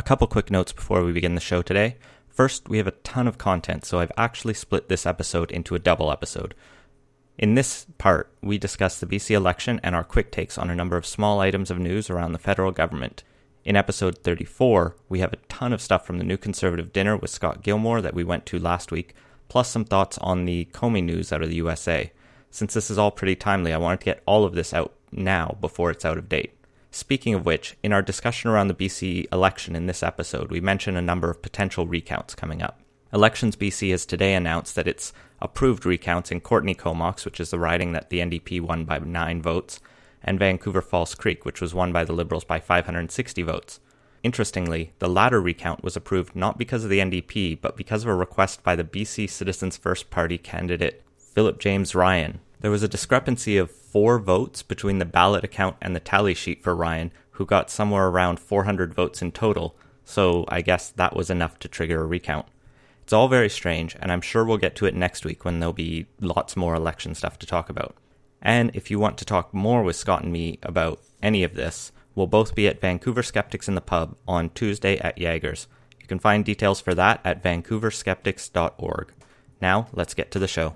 A couple quick notes before we begin the show today. First, we have a ton of content, so I've actually split this episode into a double episode. In this part, we discuss the BC election and our quick takes on a number of small items of news around the federal government. In episode 34, we have a ton of stuff from the New Conservative dinner with Scott Gilmore that we went to last week, plus some thoughts on the Comey news out of the USA. Since this is all pretty timely, I wanted to get all of this out now before it's out of date. Speaking of which, in our discussion around the BC election in this episode, we mentioned a number of potential recounts coming up. Elections BC has today announced that it's approved recounts in Courtenay Comox, which is the riding that the NDP won by 9 votes, and Vancouver Falls Creek, which was won by the Liberals by 560 votes. Interestingly, the latter recount was approved not because of the NDP, but because of a request by the BC Citizens First Party candidate Philip James Ryan. There was a discrepancy of 4 votes between the ballot account and the tally sheet for Ryan, who got somewhere around 400 votes in total, so I guess that was enough to trigger a recount. It's all very strange, and I'm sure we'll get to it next week when there'll be lots more election stuff to talk about. And if you want to talk more with Scott and me about any of this, we'll both be at Vancouver Skeptics in the Pub on Tuesday at Jaegers. You can find details for that at vancouverskeptics.org. Now, let's get to the show.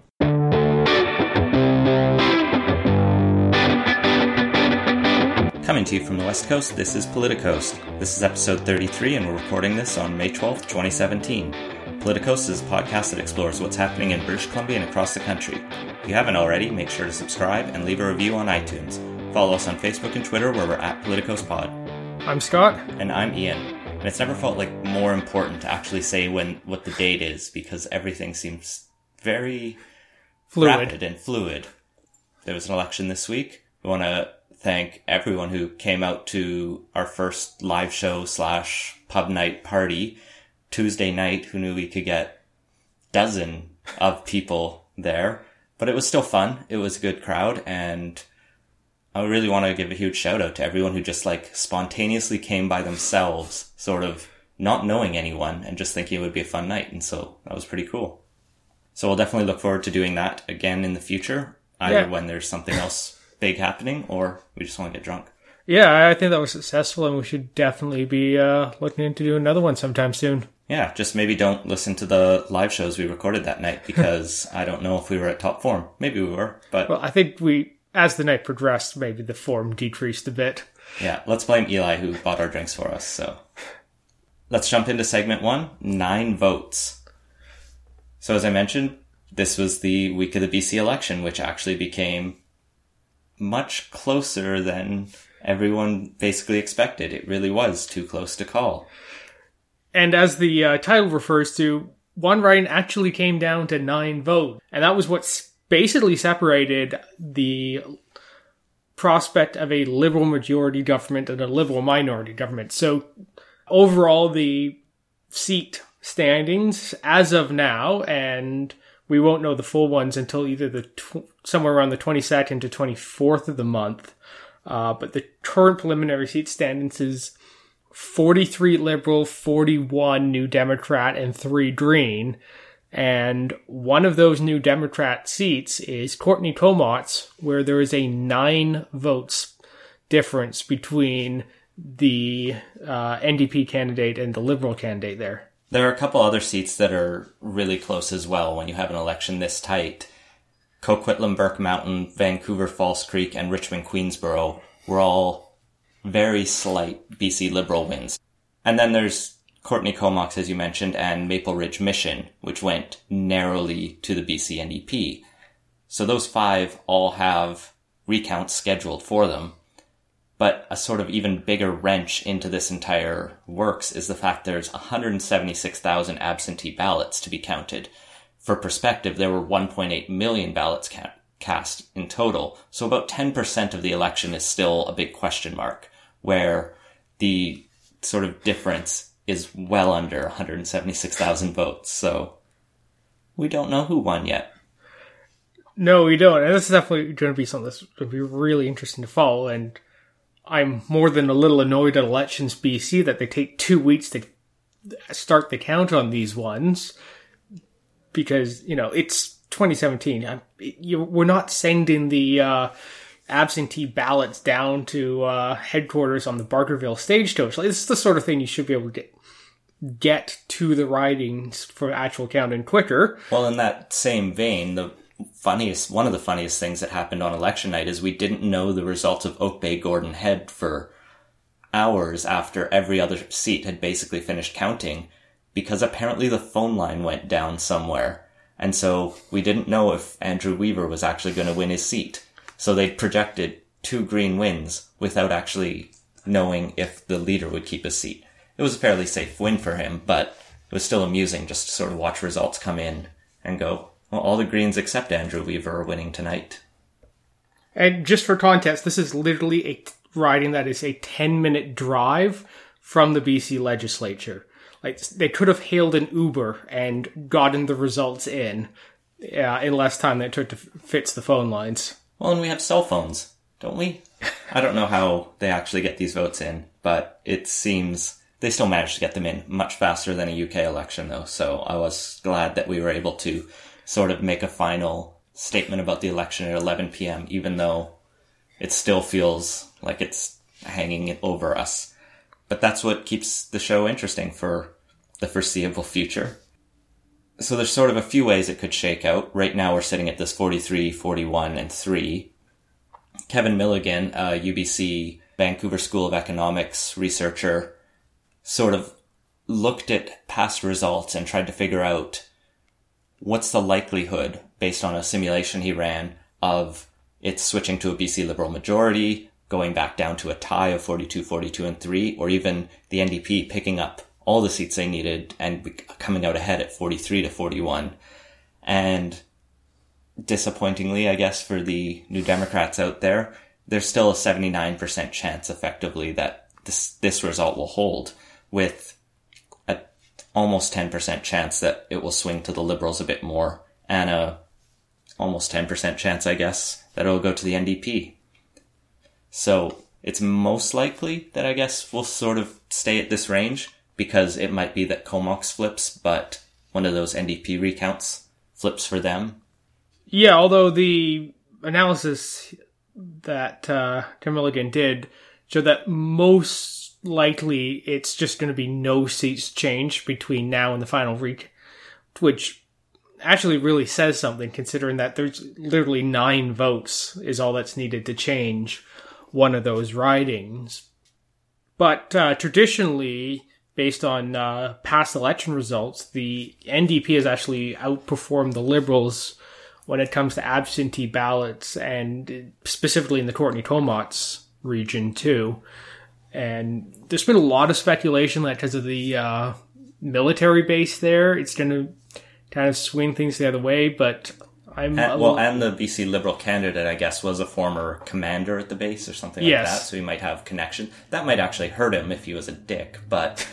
Coming to you from the West Coast, this is Politicos. This is episode 33, and we're recording this on May 12th, 2017. Politicos is a podcast that explores what's happening in British Columbia and across the country. If you haven't already, make sure to subscribe and leave a review on iTunes. Follow us on Facebook and Twitter, where we're at PoliticosPod. I'm Scott. And I'm Ian. And it's never felt like more important to actually say what the date is, because everything seems very rapid and fluid. There was an election this week. We want to thank everyone who came out to our first live show / pub night party Tuesday night, who knew we could get dozen of people there. But it was still fun. It was a good crowd, and I really want to give a huge shout out to everyone who just spontaneously came by themselves, sort of not knowing anyone and just thinking it would be a fun night. And so that was pretty cool. So we'll definitely look forward to doing that again in the future, either when there's something else big happening or we just want to get drunk. Yeah, I think that was successful, and we should definitely be looking into doing another one sometime soon. Yeah, just maybe don't listen to the live shows we recorded that night, because I don't know if we were at top form. Maybe we were, but... Well, I think as the night progressed, maybe the form decreased a bit. Yeah, let's blame Eli, who bought our drinks for us, so... Let's jump into segment 1, 9 votes. So as I mentioned, this was the week of the BC election, which actually became much closer than everyone basically expected. It really was too close to call. And as the title refers to, one riding actually came down to 9 votes. And that was what basically separated the prospect of a Liberal majority government and a Liberal minority government. So overall, the seat standings as of now, and we won't know the full ones until either somewhere around the 22nd to 24th of the month. But the current preliminary seat standings is 43 Liberal, 41 New Democrat, and 3 Green. And one of those New Democrat seats is Courtenay Comox, where there is a 9 votes difference between the NDP candidate and the Liberal candidate there. There are a couple other seats that are really close as well when you have an election this tight. Coquitlam, Burke Mountain, Vancouver Falls Creek, and Richmond Queensborough were all very slight BC Liberal wins. And then there's Courtenay Comox, as you mentioned, and Maple Ridge Mission, which went narrowly to the BC NDP. So those 5 all have recounts scheduled for them. But a sort of even bigger wrench into this entire works is the fact there's 176,000 absentee ballots to be counted. For perspective, there were 1.8 million ballots cast in total, so about 10% of the election is still a big question mark, where the sort of difference is well under 176,000 votes, so we don't know who won yet. No, we don't, and this is definitely going to be something that's going to be really interesting to follow, and I'm more than a little annoyed at Elections BC that they take 2 weeks to start the count on these ones, because, it's 2017. We're not sending the absentee ballots down to headquarters on the Barkerville Stagecoach. Like, this is the sort of thing you should be able to get to the ridings for actual counting quicker. Well, in that same vein, one of the funniest things that happened on election night is we didn't know the results of Oak Bay Gordon Head for hours after every other seat had basically finished counting, because apparently the phone line went down somewhere. And so we didn't know if Andrew Weaver was actually going to win his seat. So they projected 2 Green wins without actually knowing if the leader would keep his seat. It was a fairly safe win for him, but it was still amusing just to sort of watch results come in and go, well, all the Greens except Andrew Weaver are winning tonight. And just for context, this is literally a riding that is a 10-minute drive from the BC legislature. Like, they could have hailed an Uber and gotten the results in less time than it took to fix the phone lines. Well, and we have cell phones, don't we? I don't know how they actually get these votes in, but it seems they still managed to get them in much faster than a UK election, though. So I was glad that we were able to sort of make a final statement about the election at 11 p.m., even though it still feels like it's hanging over us. But that's what keeps the show interesting for the foreseeable future. So there's sort of a few ways it could shake out. Right now we're sitting at this 43, 41, and 3. Kevin Milligan, a UBC Vancouver School of Economics researcher, sort of looked at past results and tried to figure out what's the likelihood, based on a simulation he ran, of it switching to a BC Liberal majority, going back down to a tie of 42, 42, and 3, or even the NDP picking up all the seats they needed and coming out ahead at 43 to 41. And disappointingly, I guess, for the New Democrats out there, there's still a 79% chance effectively that this result will hold, with a almost 10% chance that it will swing to the Liberals a bit more, and a almost 10% chance, I guess, that it will go to the NDP. So it's most likely that, I guess, we'll sort of stay at this range, because it might be that Comox flips, but one of those NDP recounts flips for them. Yeah, although the analysis that Tim Milligan did showed that most likely it's just going to be no seats changed between now and the final which actually really says something, considering that there's literally 9 votes is all that's needed to change one of those ridings. But traditionally, based on past election results, the NDP has actually outperformed the Liberals when it comes to absentee ballots, and specifically in the Courtenay-Comox region too. And there's been a lot of speculation that because of the military base there, it's going to kind of swing things the other way, but and the BC Liberal candidate, I guess, was a former commander at the base or something like that, so he might have connection. That might actually hurt him if he was a dick, but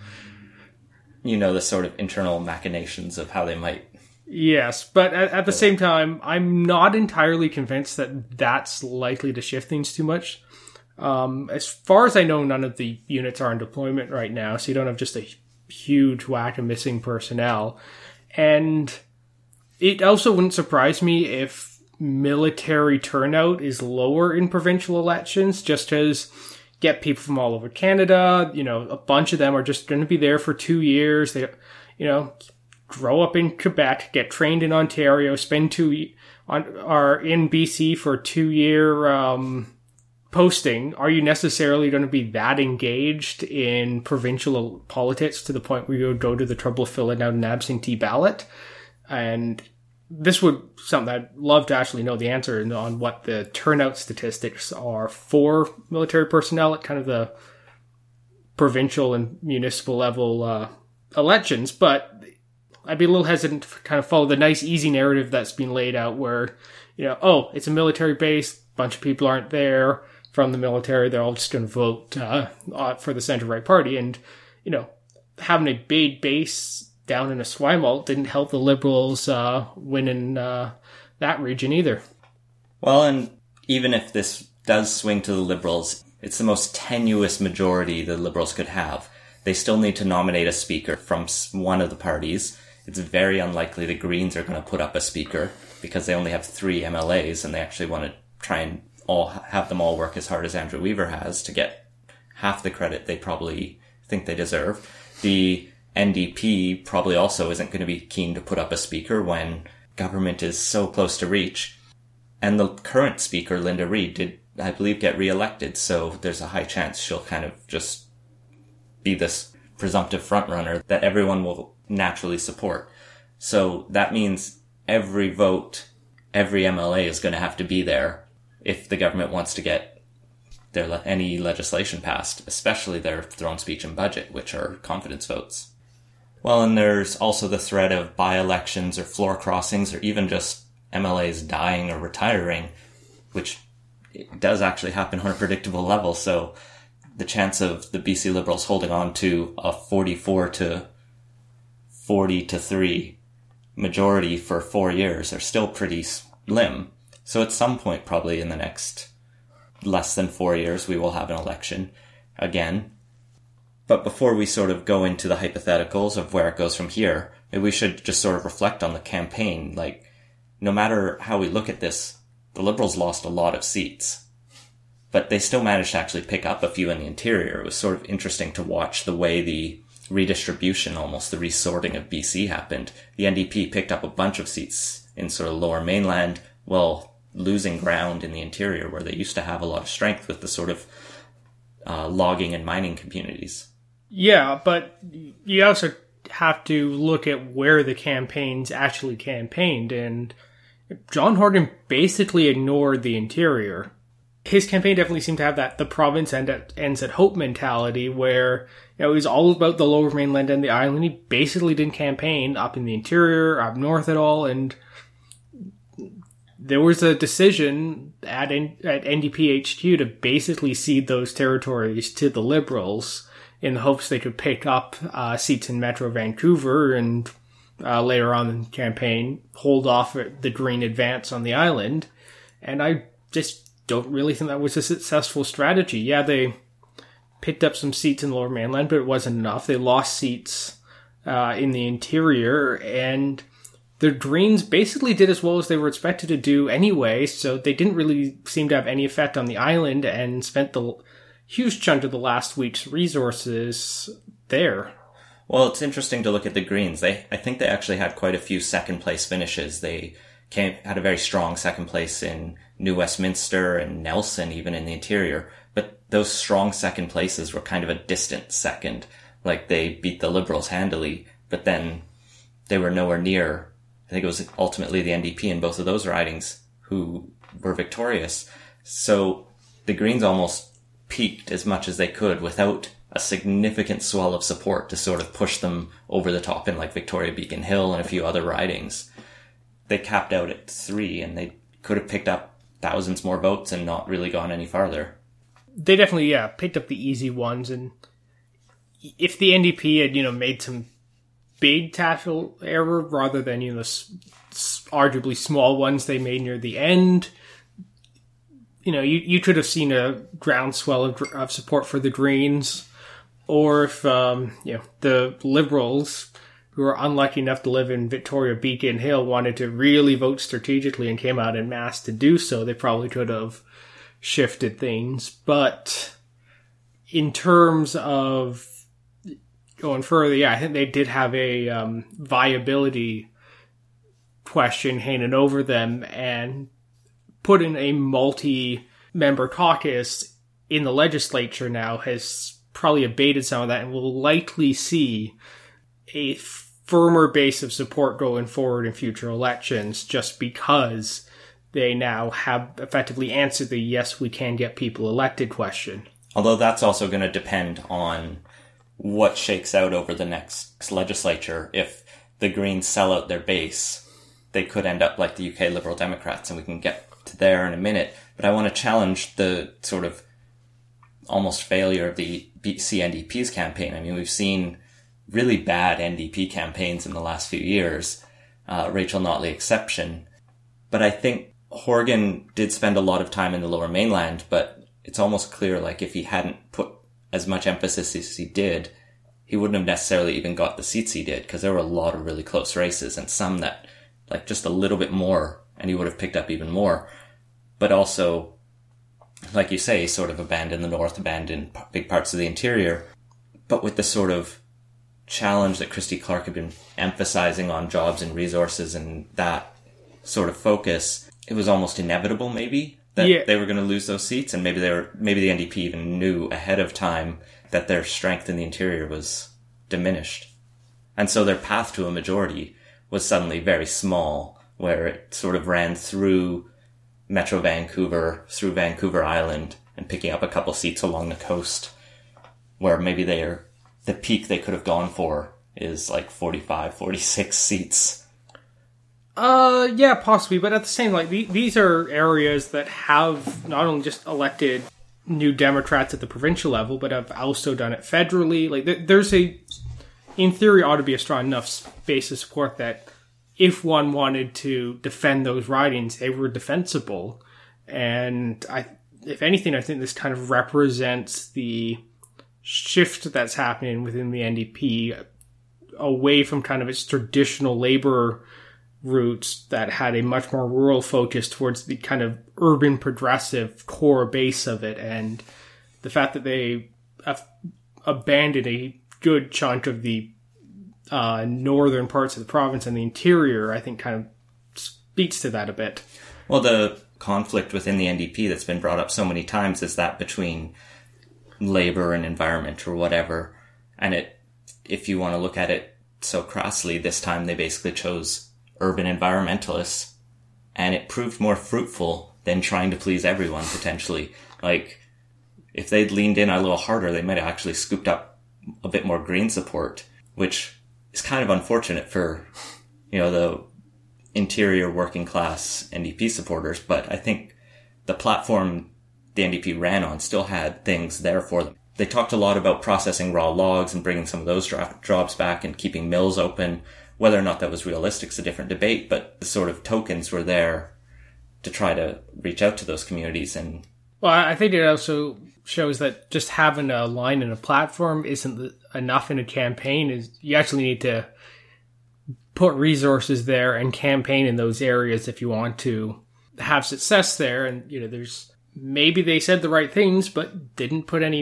you know, the sort of internal machinations of how they might... Yes, but at the same time, I'm not entirely convinced that that's likely to shift things too much. As far as I know, none of the units are on deployment right now, so you don't have just a huge whack of missing personnel. And it also wouldn't surprise me if military turnout is lower in provincial elections, just as get people from all over Canada, you know, a bunch of them are just going to be there for 2 years. They, you know, grow up in Quebec, get trained in Ontario, spend are in BC for a 2-year posting. Are you necessarily going to be that engaged in provincial politics to the point where you would go to the trouble of filling out an absentee ballot? And this would something I'd love to actually know the answer on what the turnout statistics are for military personnel at kind of the provincial and municipal level elections. But I'd be a little hesitant to kind of follow the nice, easy narrative that's been laid out where, you know, oh, it's a military base, a bunch of people aren't there from the military, they're all just going to vote for the center-right party. And, you know, having a big base down in Esquimalt didn't help the Liberals win in that region either. Well, and even if this does swing to the Liberals, it's the most tenuous majority the Liberals could have. They still need to nominate a speaker from one of the parties. It's very unlikely the Greens are going to put up a speaker because they only have 3 MLAs and they actually want to try and have them all work as hard as Andrew Weaver has to get half the credit they probably think they deserve. The NDP probably also isn't going to be keen to put up a speaker when government is so close to reach. And the current speaker, Linda Reid, did, I believe, get re-elected, so there's a high chance she'll kind of just be this presumptive frontrunner that everyone will naturally support. So that means every vote, every MLA is going to have to be there if the government wants to get any legislation passed, especially their throne speech and budget, which are confidence votes. Well, and there's also the threat of by-elections or floor crossings or even just MLAs dying or retiring, which does actually happen on a predictable level. So the chance of the BC Liberals holding on to a 44 to 40 to 3 majority for 4 years are still pretty slim. So at some point, probably in the next less than 4 years, we will have an election again. But before we sort of go into the hypotheticals of where it goes from here, maybe we should just sort of reflect on the campaign. Like, no matter how we look at this, the Liberals lost a lot of seats, but they still managed to actually pick up a few in the interior. It was sort of interesting to watch the way the redistribution, almost the resorting of BC happened. The NDP picked up a bunch of seats in sort of lower mainland, while losing ground in the interior where they used to have a lot of strength with the sort of logging and mining communities. Yeah, but you also have to look at where the campaigns actually campaigned, and John Horgan basically ignored the interior. His campaign definitely seemed to have that the province ends at hope mentality, where it was all about the lower mainland and the island. He basically didn't campaign up in the interior, up north at all, and there was a decision at NDP HQ to basically cede those territories to the Liberals in the hopes they could pick up seats in Metro Vancouver and later on in the campaign hold off the Green advance on the island. And I just don't really think that was a successful strategy. Yeah, they picked up some seats in the Lower Mainland, but it wasn't enough. They lost seats in the interior, and the Greens basically did as well as they were expected to do anyway, so they didn't really seem to have any effect on the island and spent the huge chunk of the last week's resources there. Well, it's interesting to look at the Greens. I think they actually had quite a few second-place finishes. They had a very strong second place in New Westminster and Nelson, even in the interior. But those strong second places were kind of a distant second. Like, they beat the Liberals handily, but then they were nowhere near. I think it was ultimately the NDP in both of those ridings who were victorious. So the Greens almost peaked as much as they could without a significant swell of support to sort of push them over the top in like Victoria Beacon Hill and a few other ridings. They capped out at 3, and they could have picked up thousands more votes and not really gone any farther. They definitely, picked up the easy ones, and if the NDP had, made some big tactical error rather than, arguably small ones they made near the end, you could have seen a groundswell of support for the Greens, or if, the Liberals, who are unlucky enough to live in Victoria Beacon Hill, wanted to really vote strategically and came out en masse to do so, they probably could have shifted things. But in terms of going further, I think they did have a viability question hanging over them, and put in a multi-member caucus in the legislature now has probably abated some of that, and we'll likely see a firmer base of support going forward in future elections, just because they now have effectively answered the yes, we can get people elected question. Although that's also going to depend on what shakes out over the next legislature. If the Greens sell out their base, they could end up like the UK Liberal Democrats, and we can get to there in a minute. But I want to challenge the sort of almost failure of the BC NDP's campaign. I mean, we've seen really bad NDP campaigns in the last few years, Rachel Notley exception. But I think Horgan did spend a lot of time in the Lower Mainland, but it's almost clear, like, if he hadn't put as much emphasis as he did, he wouldn't have necessarily even got the seats he did, because there were a lot of really close races, and some that, like, just a little bit more, and he would have picked up even more. But also, like you say, sort of abandoned the north, abandoned big parts of the interior. But with the sort of challenge that Christy Clark had been emphasizing on jobs and resources and that sort of focus, it was almost inevitable maybe that they were going to lose those seats, and maybe the NDP even knew ahead of time that their strength in the interior was diminished. And so their path to a majority was suddenly very small, where it sort of ran through Metro Vancouver, through Vancouver Island, and picking up a couple seats along the coast, where maybe the peak they could have gone for is like 45, 46 seats. Yeah, possibly, but at the same, like, these are areas that have not only just elected new Democrats at the provincial level, but have also done it federally. Like, there's in theory, ought to be a strong enough base of support that if one wanted to defend those ridings, they were defensible. And if anything, I think this kind of represents the shift that's happening within the NDP away from kind of its traditional labor roots that had a much more rural focus towards the kind of urban progressive core base of it. And the fact that they have abandoned a good chunk of the northern parts of the province and the interior, I think kind of speaks to that a bit. Well, the conflict within the NDP that's been brought up so many times is that between labor and environment or whatever. And if you want to look at it so crassly, this time they basically chose urban environmentalists, and it proved more fruitful than trying to please everyone, potentially. Like, if they'd leaned in a little harder, they might have actually scooped up a bit more green support, which is kind of unfortunate for, the interior working class NDP supporters. But I think the platform the NDP ran on still had things there for them. They talked a lot about processing raw logs and bringing some of those jobs back and keeping mills open. Whether or not that was realistic is a different debate, but the sort of tokens were there to try to reach out to those communities. And well, I think it also shows that just having a line in a platform isn't enough in a campaign. Is you actually need to put resources there and campaign in those areas if you want to have success there. And, there's maybe they said the right things, but didn't put any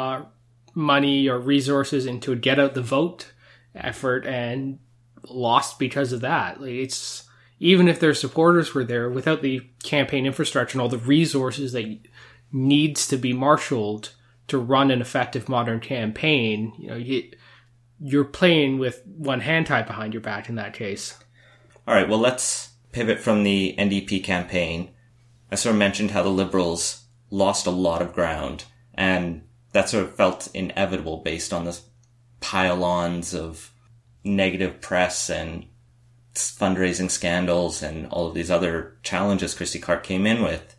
money or resources into a get out the vote effort and lost because of that. Like, it's even if their supporters were there, without the campaign infrastructure and all the resources that needs to be marshaled to run an effective modern campaign, you're playing with one hand tied behind your back in that case. All right, well, let's pivot from the NDP campaign. I sort of mentioned how the Liberals lost a lot of ground, and that sort of felt inevitable based on the pile-ons of negative press and fundraising scandals and all of these other challenges Christy Clark came in with.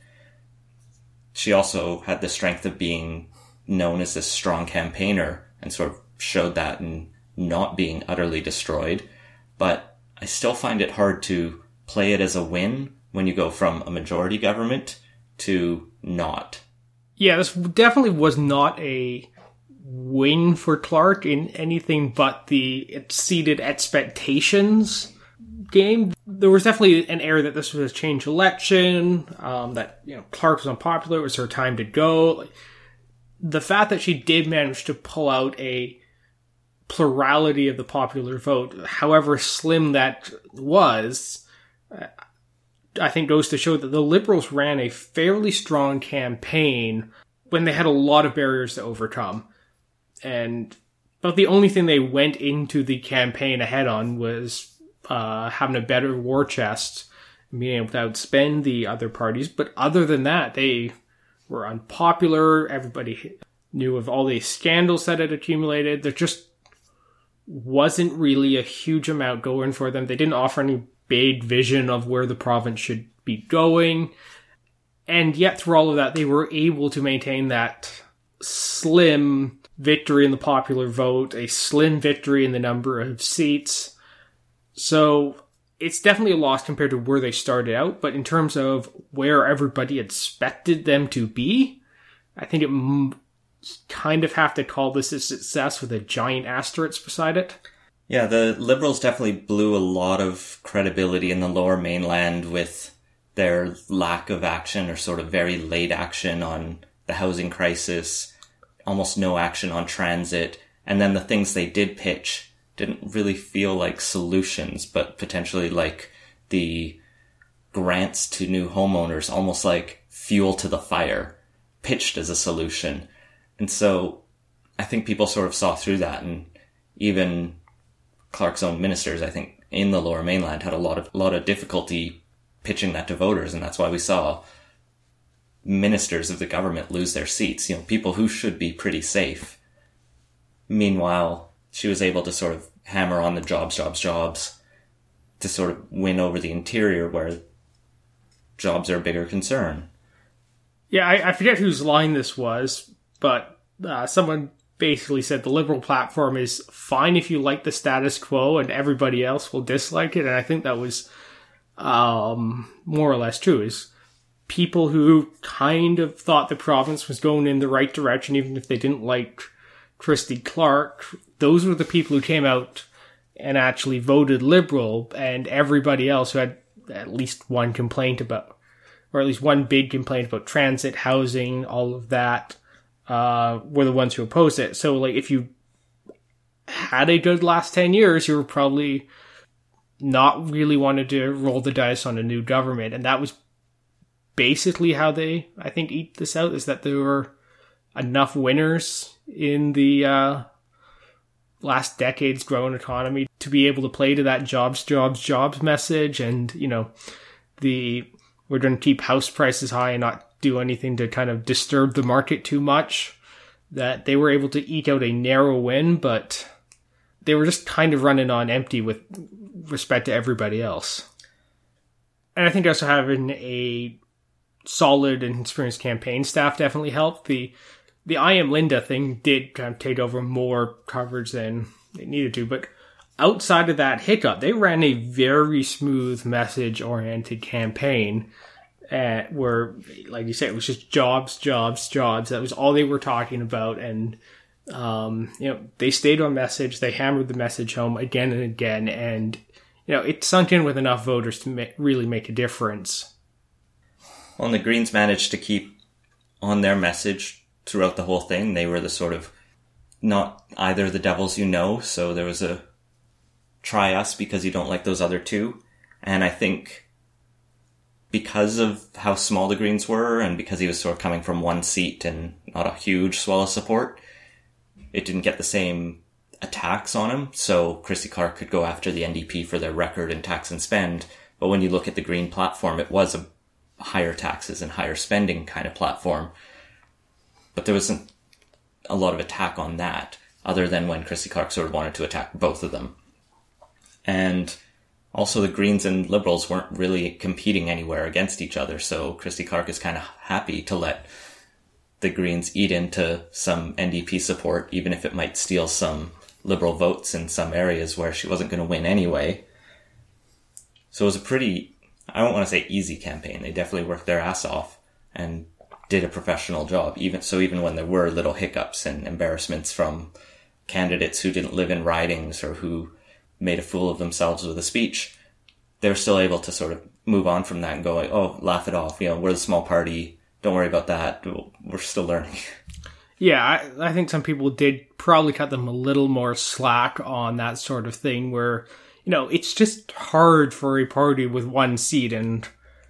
She also had the strength of being known as this strong campaigner and sort of showed that in not being utterly destroyed. But I still find it hard to play it as a win when you go from a majority government to not. Yeah, this definitely was not a win for Clark in anything but the exceeded expectations game. There was definitely an air that this was a change election, that Clark was unpopular, it was her time to go. The fact that she did manage to pull out a plurality of the popular vote, however slim that was, I think goes to show that the Liberals ran a fairly strong campaign when they had a lot of barriers to overcome. And but the only thing they went into the campaign ahead on was having a better war chest, being able to outspend the other parties. But other than that, they were unpopular. Everybody knew of all the scandals that had accumulated. There just wasn't really a huge amount going for them. They didn't offer any big vision of where the province should be going. And yet through all of that, they were able to maintain that slim victory in the popular vote, a slim victory in the number of seats. So it's definitely a loss compared to where they started out, but in terms of where everybody expected them to be, I think it kind of have to call this a success with a giant asterisk beside it. Yeah, the Liberals definitely blew a lot of credibility in the Lower Mainland with their lack of action or sort of very late action on the housing crisis, almost no action on transit, and then the things they did pitch didn't really feel like solutions, but potentially like the grants to new homeowners, almost like fuel to the fire, pitched as a solution. And so I think people sort of saw through that, and even Clark's own ministers, I think, in the Lower Mainland had a lot of difficulty pitching that to voters, and that's why we saw ministers of the government lose their seats, people who should be pretty safe. Meanwhile, she was able to sort of hammer on the jobs to sort of win over the interior, where jobs are a bigger concern. Yeah, I forget whose line this was, but someone basically said the Liberal platform is fine if you like the status quo and everybody else will dislike it. And I think that was more or less true, is people who kind of thought the province was going in the right direction, even if they didn't like Christy Clark, those were the people who came out and actually voted Liberal, and everybody else who had at least one complaint about, or at least one big complaint about transit, housing, all of that, were the ones who opposed it. So, like, if you had a good last 10 years, you were probably not really wanted to roll the dice on a new government. And that was basically how they, I think, eke this out, is that there were enough winners in the last decade's growing economy to be able to play to that jobs message. And, we're going to keep house prices high and not do anything to kind of disturb the market too much, that they were able to eke out a narrow win, but they were just kind of running on empty with respect to everybody else. And I think also having a solid and experienced campaign staff definitely helped. The I Am Linda thing did kind of take over more coverage than it needed to, but outside of that hiccup, they ran a very smooth message-oriented campaign where, like you said, it was just jobs. That was all they were talking about. And, they stayed on message. They hammered the message home again and again. And, it sunk in with enough voters to really make a difference. Well, and the Greens managed to keep on their message throughout the whole thing. They were the sort of not either the devils so there was a try us because you don't like those other two. And I think because of how small the Greens were, and because he was sort of coming from one seat and not a huge swell of support, it didn't get the same attacks on him. So Christy Clark could go after the NDP for their record in tax and spend. But when you look at the Green platform, it was a higher taxes and higher spending kind of platform. But there wasn't a lot of attack on that, other than when Christy Clark sort of wanted to attack both of them. And also the Greens and Liberals weren't really competing anywhere against each other, so Christy Clark is kind of happy to let the Greens eat into some NDP support, even if it might steal some Liberal votes in some areas where she wasn't going to win anyway. So it was a pretty, I don't want to say easy campaign. They definitely worked their ass off and did a professional job, even when there were little hiccups and embarrassments from candidates who didn't live in ridings or who made a fool of themselves with a speech, they're still able to sort of move on from that and go like, oh, laugh it off. We're the small party. Don't worry about that. We're still learning. Yeah, I think some people did probably cut them a little more slack on that sort of thing where, it's just hard for a party with one seat and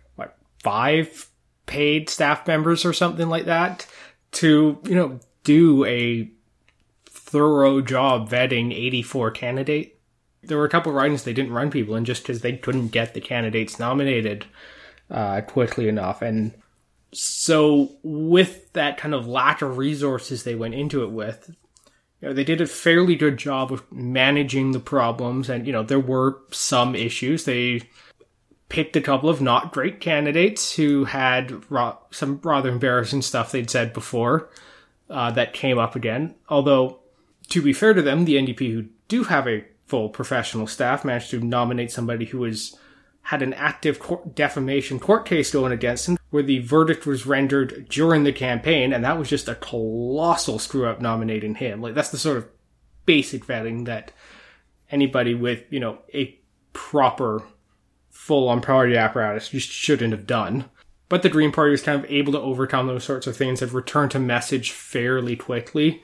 5 paid staff members or something like that to, do a thorough job vetting 84 candidates. There were a couple of ridings they didn't run people in just because they couldn't get the candidates nominated quickly enough. And so with that kind of lack of resources they went into it with, they did a fairly good job of managing the problems. And, there were some issues. They picked a couple of not great candidates who had some rather embarrassing stuff they'd said before that came up again. Although, to be fair to them, the NDP, who do have a full professional staff, managed to nominate somebody who had an active defamation court case going against him, where the verdict was rendered during the campaign, and that was just a colossal screw-up nominating him. That's the sort of basic vetting that anybody with, a proper full-on party apparatus just shouldn't have done. But the Green Party was kind of able to overcome those sorts of things and return to message fairly quickly.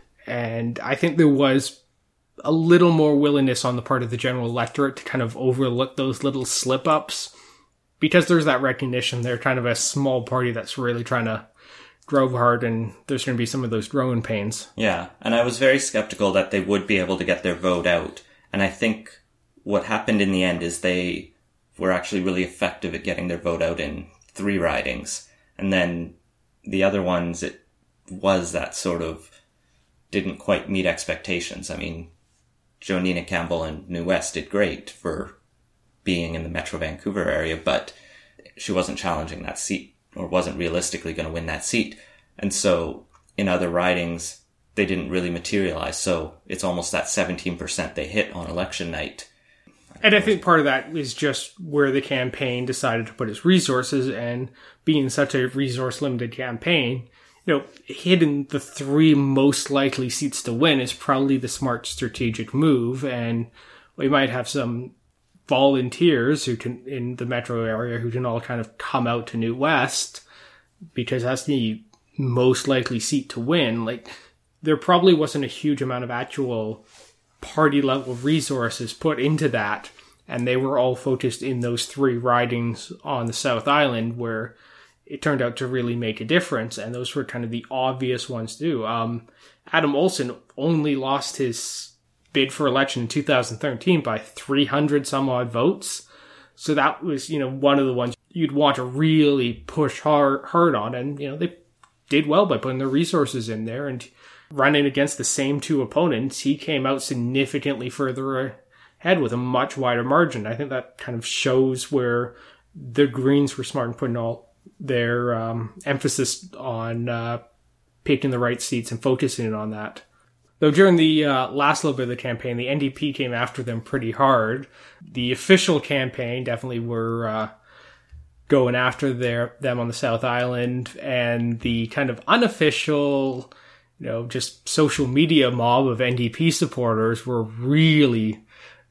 And I think there was a little more willingness on the part of the general electorate to kind of overlook those little slip-ups, because there's that recognition they're kind of a small party that's really trying to grow hard, and there's going to be some of those growing pains. Yeah, and I was very skeptical that they would be able to get their vote out. And I think what happened in the end is they were actually really effective at getting their vote out in 3 ridings. And then the other ones, it was that sort of didn't quite meet expectations. I mean, Jonina Campbell in New West did great for being in the Metro Vancouver area, but she wasn't challenging that seat, or wasn't realistically going to win that seat. And so in other ridings, they didn't really materialize. So it's almost that 17% they hit on election night. And I think part of that is just where the campaign decided to put its resources, and being such a resource-limited campaign, hitting the 3 most likely seats to win is probably the smart strategic move. And we might have some volunteers who can, in the metro area, who can all kind of come out to New West, because that's the most likely seat to win. Like, there probably wasn't a huge amount of actual party level resources put into that, and they were all focused in those 3 ridings on the South Island where it turned out to really make a difference, and those were kind of the obvious ones to do. Adam Olsen only lost his bid for election in 2013 by 300 some odd votes, so that was one of the ones you'd want to really push hard on, and they did well by putting their resources in there. And running against the same 2 opponents, he came out significantly further ahead with a much wider margin. I think that kind of shows where the Greens were smart in putting all their emphasis on picking the right seats and focusing on that. Though during the last little bit of the campaign, the NDP came after them pretty hard. The official campaign definitely were going after them on the South Island, and the kind of unofficial, just social media mob of NDP supporters were really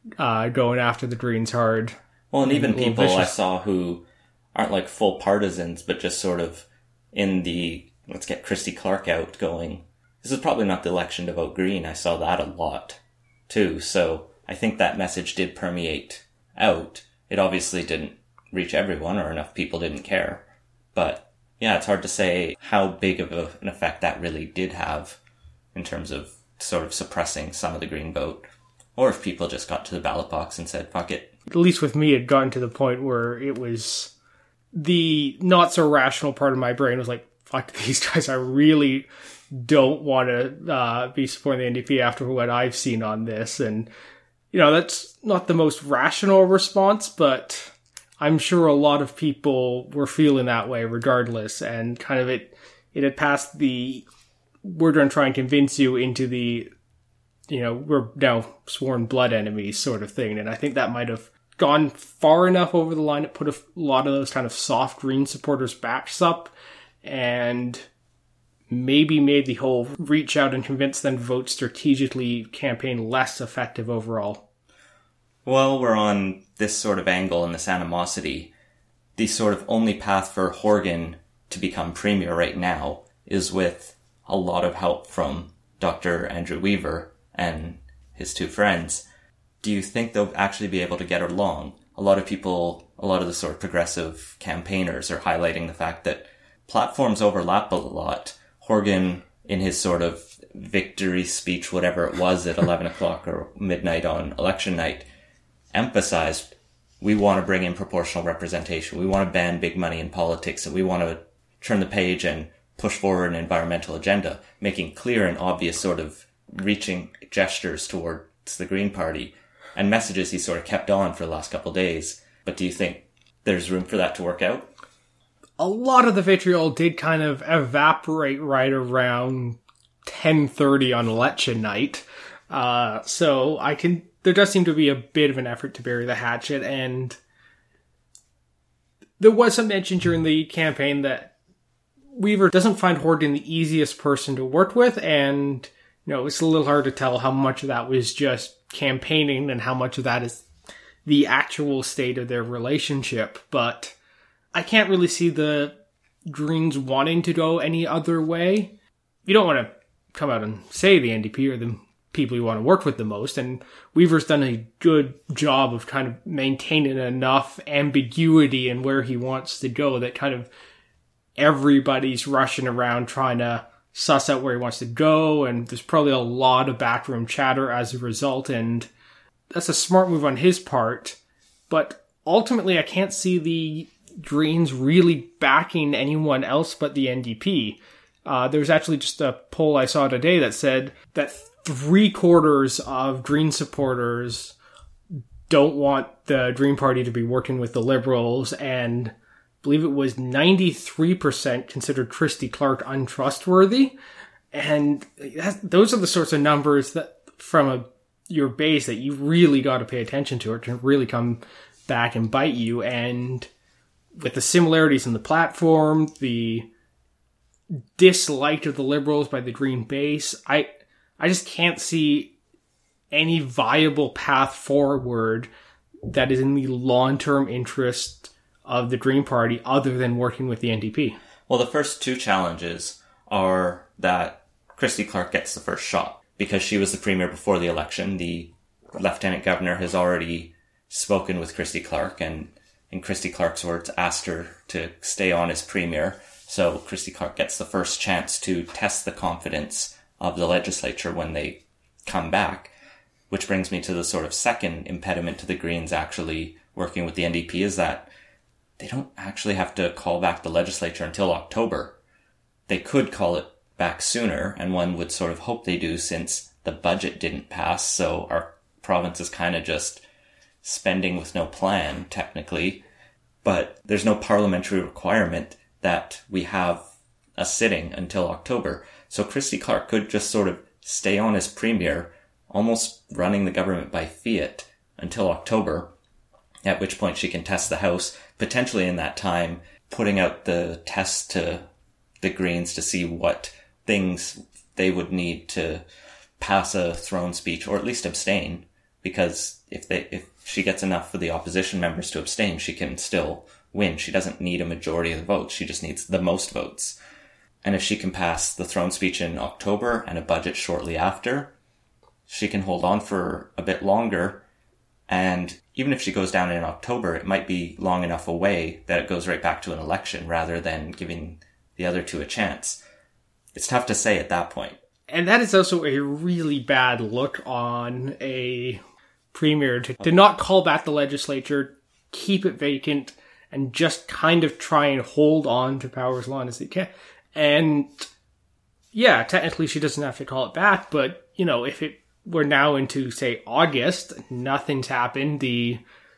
going after the Greens hard. Well, and even people vicious. I saw who aren't like full partisans, but just sort of in the, let's get Christy Clark out going, this is probably not the election to vote Green. I saw that a lot too. So I think that message did permeate out. It obviously didn't reach everyone, or enough people didn't care. But yeah, it's hard to say how big of an effect that really did have in terms of sort of suppressing some of the Green vote. Or if people just got to the ballot box and said, fuck it. At least with me, it had gotten to the point where it was the not so rational part of my brain was like, fuck these guys, I really don't want to be supporting the NDP after what I've seen on this. And, that's not the most rational response, but I'm sure a lot of people were feeling that way regardless. And kind of it had passed the, we're going to try and convince you into the, we're now sworn blood enemies sort of thing. And I think that might have gone far enough over the line. It put a lot of those kind of soft Green supporters' backs up, and maybe made the whole reach out and convince them to vote strategically campaign less effective overall. Well, we're on this sort of angle and this animosity. The sort of only path for Horgan to become premier right now is with a lot of help from Dr. Andrew Weaver and his 2 friends. Do you think they'll actually be able to get along? A lot of the sort of progressive campaigners are highlighting the fact that platforms overlap a lot. Horgan, in his sort of victory speech, whatever it was at 11 o'clock or midnight on election night, emphasized, we want to bring in proportional representation. We want to ban big money in politics, and we want to turn the page and push forward an environmental agenda, making clear and obvious sort of reaching gestures towards the Green Party and messages he sort of kept on for the last couple of days. But do you think there's room for that to work out? A lot of the vitriol did kind of evaporate right around 10:30 on election night. So there does seem to be a bit of an effort to bury the hatchet, and there was some mention during the campaign that Weaver doesn't find Horgan the easiest person to work with, and it's a little hard to tell how much of that was just campaigning and how much of that is the actual state of their relationship. But I can't really see the Greens wanting to go any other way. You don't want to come out and say the NDP are the people you want to work with the most, and Weaver's done a good job of kind of maintaining enough ambiguity in where he wants to go that kind of everybody's rushing around trying to suss out where he wants to go, and there's probably a lot of backroom chatter as a result, and that's a smart move on his part. But ultimately, I can't see the Greens really backing anyone else but the NDP. There's actually just a poll I saw today that said that 3/4 of Green supporters don't want the Green Party to be working with the Liberals, and I believe it was 93% considered Christy Clark untrustworthy. And those are the sorts of numbers that from your base that you really got to pay attention to. It can really come back and bite you. And with the similarities in the platform, the dislike of the Liberals by the Green base, I just can't see any viable path forward that is in the long-term interest of the Green Party other than working with the NDP. Well, the first two challenges are that Christy Clark gets the first shot because she was the premier before the election. The Lieutenant Governor has already spoken with Christy Clark and, in Christy Clark's words, asked her to stay on as premier. So Christy Clark gets the first chance to test the confidence of the legislature when they come back, which brings me to the sort of second impediment to the Greens actually working with the NDP is that they don't actually have to call back the legislature until October. They could call it back sooner, and one would sort of hope they do since the budget didn't pass, so our province is kind of just spending with no plan, technically. But there's no parliamentary requirement that we have a sitting until October. So Christy Clark could just sort of stay on as premier, almost running the government by fiat until October, at which point she can test the House, potentially in that time putting out the test to the Greens to see what things they would need to pass a throne speech, or at least abstain, because if she gets enough for the opposition members to abstain, she can still win. She doesn't need a majority of the votes. She just needs the most votes. And if she can pass the throne speech in October and a budget shortly after, she can hold on for a bit longer. And even if she goes down in October, it might be long enough away that it goes right back to an election rather than giving the other two a chance. It's tough to say at that point. And that is also a really bad look on a premier to not call back the legislature, keep it vacant, and just kind of try and hold on to power as long as they can. And yeah, technically she doesn't have to call it back, but, you know, if we're now into, say, August, nothing's happened. The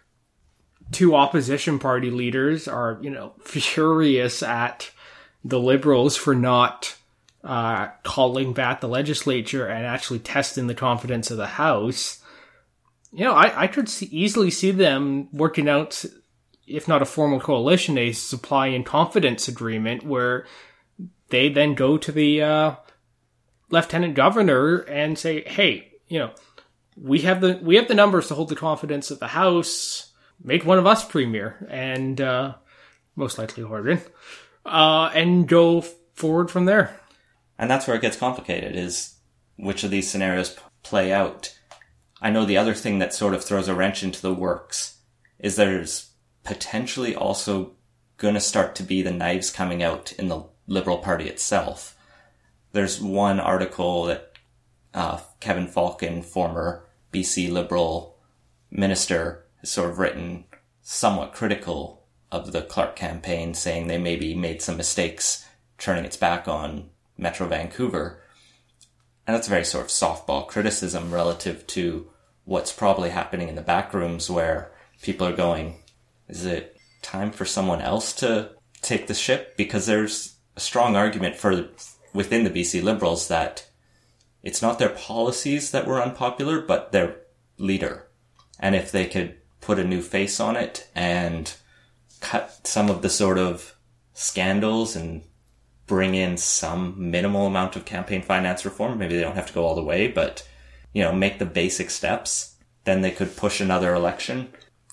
two opposition party leaders are, you know, furious at the Liberals for not calling back the legislature and actually testing the confidence of the House. You know, I could easily see them working out, if not a formal coalition, a supply and confidence agreement where they then go to the Lieutenant Governor and say, hey, you know, we have the numbers to hold the confidence of the House. Make one of us premier, and most likely Horgan, and go forward from there. And that's where it gets complicated, is which of these scenarios play out. I know the other thing that sort of throws a wrench into the works is there's potentially also going to start to be the knives coming out in the Liberal Party itself. There's one article that Kevin Falcon, former BC Liberal minister, has sort of written somewhat critical of the Clark campaign, saying they maybe made some mistakes turning its back on Metro Vancouver. And that's a very sort of softball criticism relative to what's probably happening in the back rooms, where people are going, is it time for someone else to take the ship? Because there's a strong argument within the BC Liberals that it's not their policies that were unpopular, but their leader. And if they could put a new face on it and cut some of the sort of scandals and bring in some minimal amount of campaign finance reform, maybe they don't have to go all the way, but, you know, make the basic steps, then they could push another election.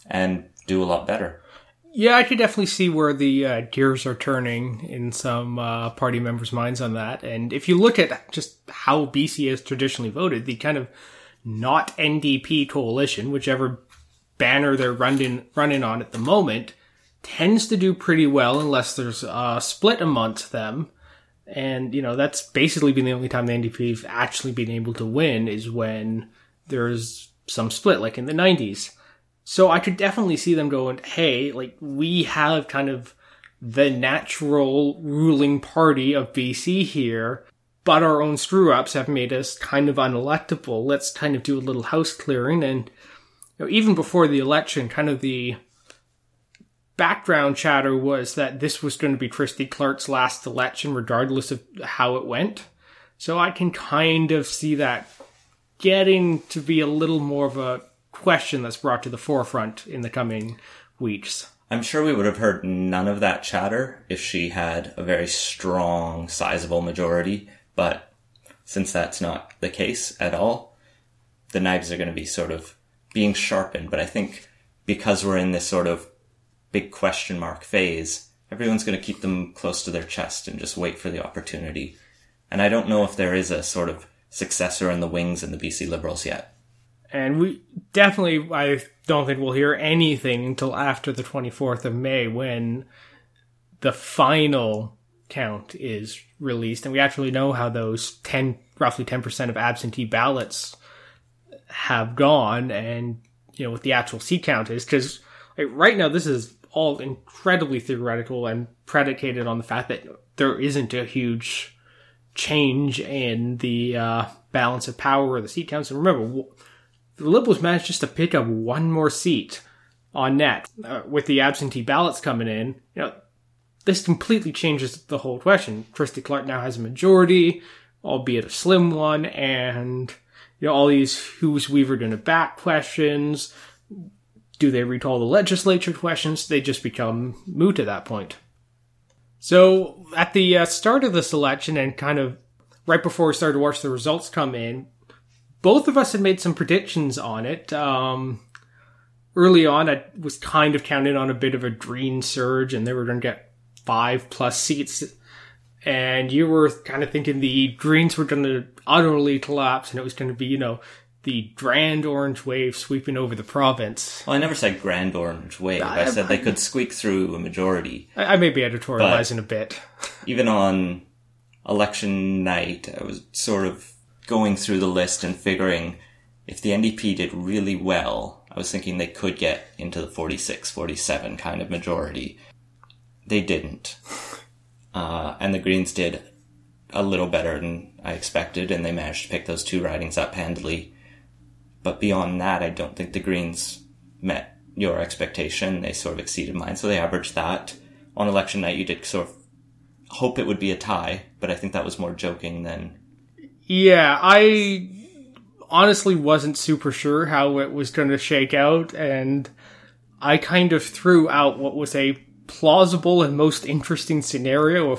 and do a lot better. Yeah, I could definitely see where the gears are turning in some party members' minds on that. And if you look at just how BC has traditionally voted, the kind of not NDP coalition, whichever banner they're running on at the moment, tends to do pretty well unless there's a split amongst them. And, that's basically been the only time the NDP have actually been able to win is when there's some split, like in the 90s. So I could definitely see them going, hey, we have kind of the natural ruling party of BC here, but our own screw-ups have made us kind of unelectable. Let's kind of do a little house clearing. And even before the election, kind of the background chatter was that this was going to be Christy Clark's last election, regardless of how it went. So I can kind of see that getting to be a little more of a question that's brought to the forefront in the coming weeks. I'm sure we would have heard none of that chatter if she had a very strong, sizable majority, but since that's not the case at all, the knives are going to be sort of being sharpened. But I think because we're in this sort of big question mark phase, everyone's going to keep them close to their chest and just wait for the opportunity. And I don't know if there is a sort of successor in the wings in the BC Liberals yet. And I don't think we'll hear anything until after the 24th of May when the final count is released. And we actually know how those roughly 10% of absentee ballots have gone and, what the actual seat count is. Because right now, this is all incredibly theoretical and predicated on the fact that there isn't a huge change in the balance of power or the seat counts. And remember, the Liberals managed just to pick up one more seat on net with the absentee ballots coming in. This completely changes the whole question. Christy Clark now has a majority, albeit a slim one, and all these who's Weaver going to back questions. Do they recall the legislature questions? They just become moot at that point. So at the start of this election and kind of right before we started to watch the results come in, both of us had made some predictions on it. Early on, I was kind of counting on a bit of a green surge, and they were going to get 5+ seats. And you were kind of thinking the Greens were going to utterly collapse, and it was going to be, the grand orange wave sweeping over the province. Well, I never said grand orange wave. I said they could squeak through a majority. I may be editorializing a bit. Even on election night, I was sort of going through the list and figuring if the NDP did really well, I was thinking they could get into the 46, 47 kind of majority. They didn't. And the Greens did a little better than I expected, and they managed to pick those 2 ridings up handily. But beyond that, I don't think the Greens met your expectation. They sort of exceeded mine, so they averaged that. On election night, you did sort of hope it would be a tie, but I think that was more joking than... Yeah, I honestly wasn't super sure how it was going to shake out, and I kind of threw out what was a plausible and most interesting scenario of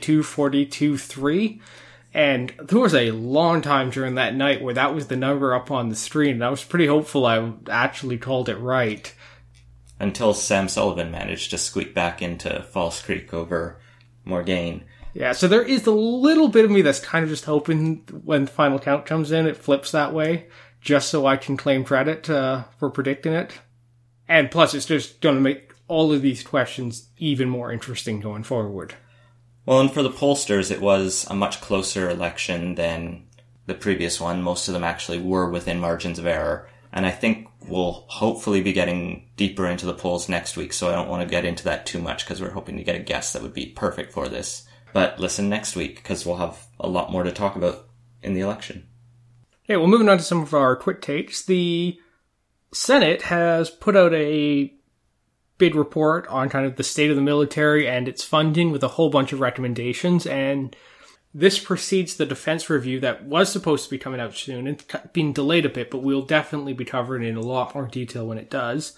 42-42-3, and there was a long time during that night where that was the number up on the screen, and I was pretty hopeful I actually called it right. Until Sam Sullivan managed to squeak back into False Creek over Morgaine. Yeah, so there is a little bit of me that's kind of just hoping when the final count comes in, it flips that way, just so I can claim credit for predicting it. And plus, it's just going to make all of these questions even more interesting going forward. Well, and for the pollsters, it was a much closer election than the previous one. Most of them actually were within margins of error. And I think we'll hopefully be getting deeper into the polls next week, so I don't want to get into that too much because we're hoping to get a guest that would be perfect for this. But listen next week, because we'll have a lot more to talk about in the election. Okay, well, moving on to some of our quick takes. The Senate has put out a big report on kind of the state of the military and its funding with a whole bunch of recommendations, and this precedes the defense review that was supposed to be coming out soon. It's been delayed a bit, but we'll definitely be covering it in a lot more detail when it does.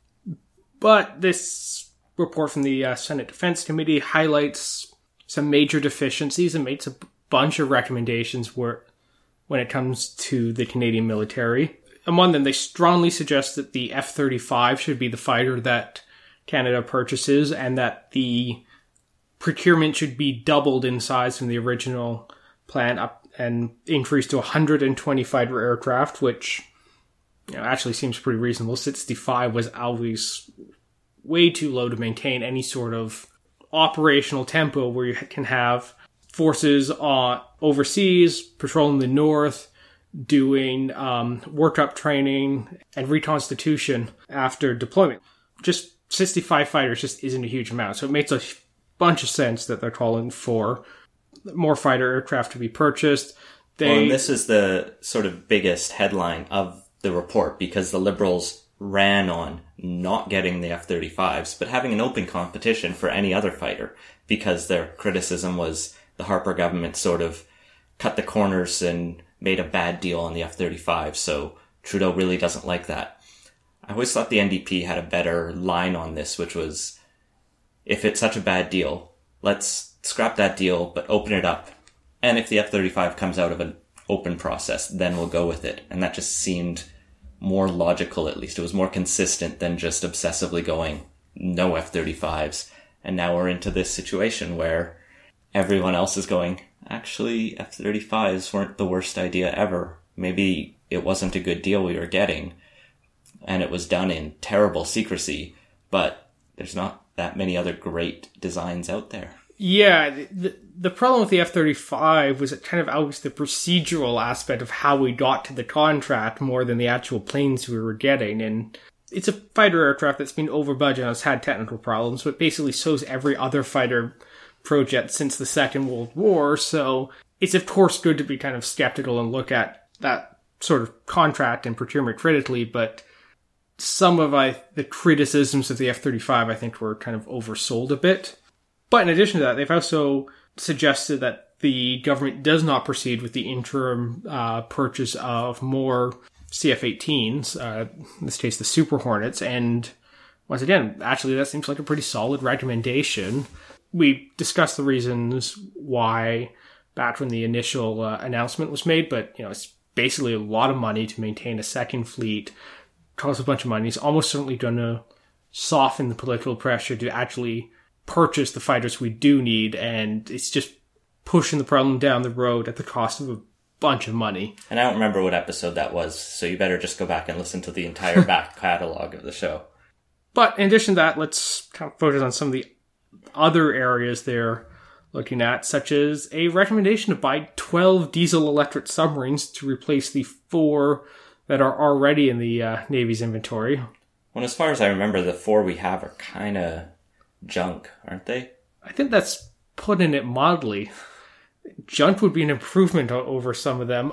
But this report from the Senate Defense Committee highlights some major deficiencies and makes a bunch of recommendations when it comes to the Canadian military. among them, they strongly suggest that the F-35 should be the fighter that Canada purchases, and that the procurement should be doubled in size from the original plan up and increased to 120 fighter aircraft, which actually seems pretty reasonable. 65 was always way too low to maintain any sort of operational tempo where you can have forces overseas, patrolling the north, doing workup training and reconstitution after deployment. Just 65 fighters just isn't a huge amount, so it makes a bunch of sense that they're calling for more fighter aircraft to be purchased. And this is the sort of biggest headline of the report, because the Liberals ran on not getting the F-35s, but having an open competition for any other fighter, because their criticism was the Harper government sort of cut the corners and made a bad deal on the F-35, so Trudeau really doesn't like that. I always thought the NDP had a better line on this, which was, if it's such a bad deal, let's scrap that deal, but open it up. And if the F-35 comes out of an open process, then we'll go with it. And that just seemed more logical, at least. It was more consistent than just obsessively going, no F-35s. And now we're into this situation where everyone else is going, actually, F-35s weren't the worst idea ever. Maybe it wasn't a good deal we were getting, and it was done in terrible secrecy, but there's not that many other great designs out there. Yeah, the problem with the F-35 was it kind of always the procedural aspect of how we got to the contract more than the actual planes we were getting. And it's a fighter aircraft that's been over budget and has had technical problems, but basically so's every other fighter project since the Second World War. So it's of course good to be kind of skeptical and look at that sort of contract and procurement critically, but some of the criticisms of the F-35 I think were kind of oversold a bit. But in addition to that, they've also suggested that the government does not proceed with the interim purchase of more CF-18s, in this case the Super Hornets, and once again, actually that seems like a pretty solid recommendation. We discussed the reasons why back when the initial announcement was made, but it's basically a lot of money to maintain a second fleet, costs a bunch of money. It's almost certainly going to soften the political pressure to actually purchase the fighters we do need, and it's just pushing the problem down the road at the cost of a bunch of money. And I don't remember what episode that was, so you better just go back and listen to the entire back catalog of the show. But in addition to that, let's kind of focus on some of the other areas they're looking at, such as a recommendation to buy 12 diesel-electric submarines to replace the 4 that are already in the Navy's inventory. Well, as far as I remember, the 4 we have are kind of junk, aren't they? I think that's putting it mildly. Junk would be an improvement over some of them.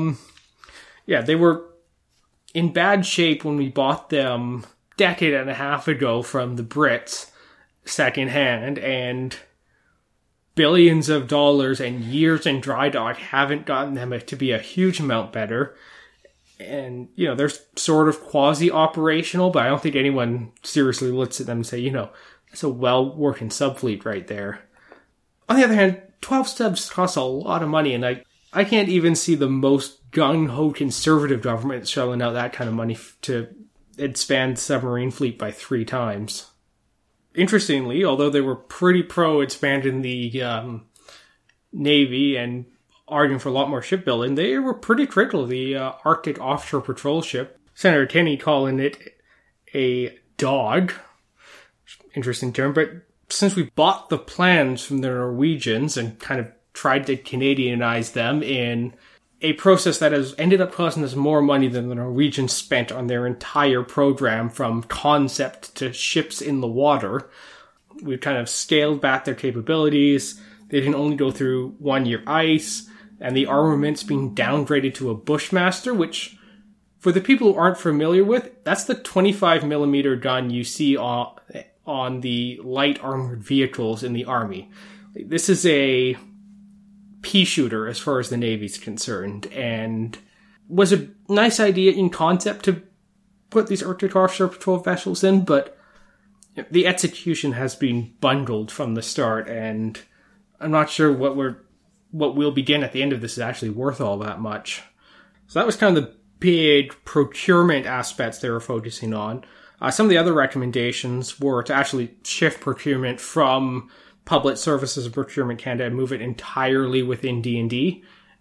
Yeah, they were in bad shape when we bought them a decade and a half ago from the Brits secondhand, and billions of dollars and years in dry dock haven't gotten them to be a huge amount better. And, they're sort of quasi-operational, but I don't think anyone seriously looks at them and say, it's a well-working subfleet right there. On the other hand, 12 subs cost a lot of money, and I can't even see the most gung-ho conservative government shelling out that kind of money to expand the submarine fleet by 3 times. Interestingly, although they were pretty pro-expanding the Navy and arguing for a lot more shipbuilding, they were pretty critical of the Arctic Offshore Patrol Ship. Senator Kenney calling it a dog. Interesting term, but since we bought the plans from the Norwegians and kind of tried to Canadianize them in a process that has ended up costing us more money than the Norwegians spent on their entire program from concept to ships in the water, we've kind of scaled back their capabilities. They can only go through 1-year ice, and the armament's being downgraded to a Bushmaster, which, for the people who aren't familiar with, that's the 25mm gun you see on the light armored vehicles in the Army. This is a pea shooter as far as the Navy's concerned, and was a nice idea in concept to put these Arctic Offshore Patrol vessels in, but the execution has been bungled from the start, and I'm not sure what we'll begin at the end of this is actually worth all that much. So that was kind of the big procurement aspects they were focusing on. Some of the other recommendations were to actually shift procurement from Public Services and Procurement Canada and move it entirely within D&D.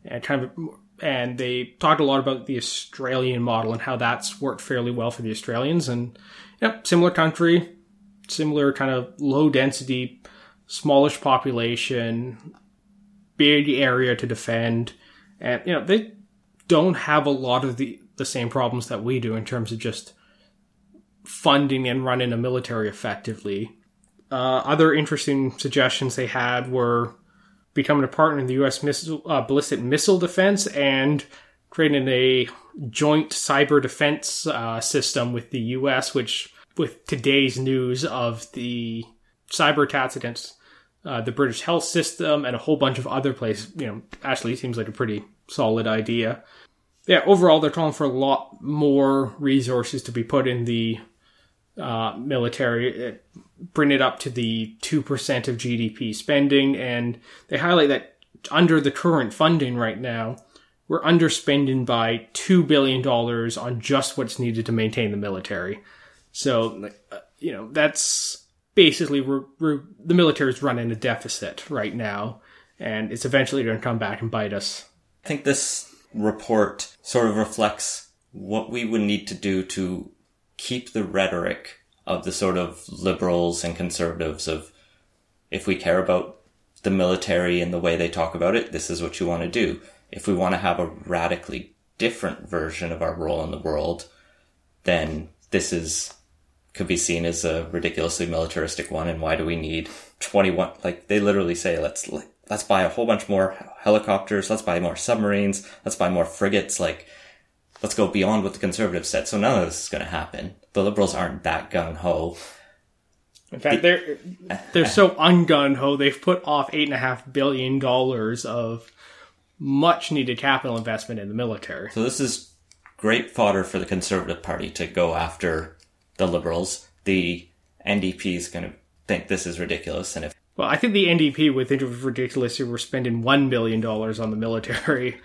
And they talked a lot about the Australian model and how that's worked fairly well for the Australians. And similar country, similar kind of low density, smallish population, big area to defend. And, they don't have a lot of the same problems that we do in terms of just funding and running a military effectively. Other interesting suggestions they had were becoming a partner in the U.S. ballistic missile defense and creating a joint cyber defense system with the U.S., which, with today's news of the cyber attacks against the British health system and a whole bunch of other places, actually seems like a pretty solid idea. Yeah, overall, they're calling for a lot more resources to be put in the military, bring it up to the 2% of GDP spending, and they highlight that under the current funding right now, we're underspending by $2 billion on just what's needed to maintain the military. So, that's basically, the military's running a deficit right now, and it's eventually going to come back and bite us. I think this report sort of reflects what we would need to do to keep the rhetoric of the sort of liberals and conservatives of, if we care about the military and the way they talk about it, this is what you want to do. If we want to have a radically different version of our role in the world, then this could be seen as a ridiculously militaristic one. And why do we need 21? Like, they literally say, let's buy a whole bunch more helicopters. Let's buy more submarines. Let's buy more frigates. Let's go beyond what the conservatives said. So none of this is going to happen. The liberals aren't that gung-ho. In fact, they're so un-gung-ho, they've put off $8.5 billion of much-needed capital investment in the military. So this is great fodder for the Conservative Party to go after the liberals. The NDP is going to think this is ridiculous. Well, I think the NDP would think it was ridiculous if we're spending $1 billion on the military.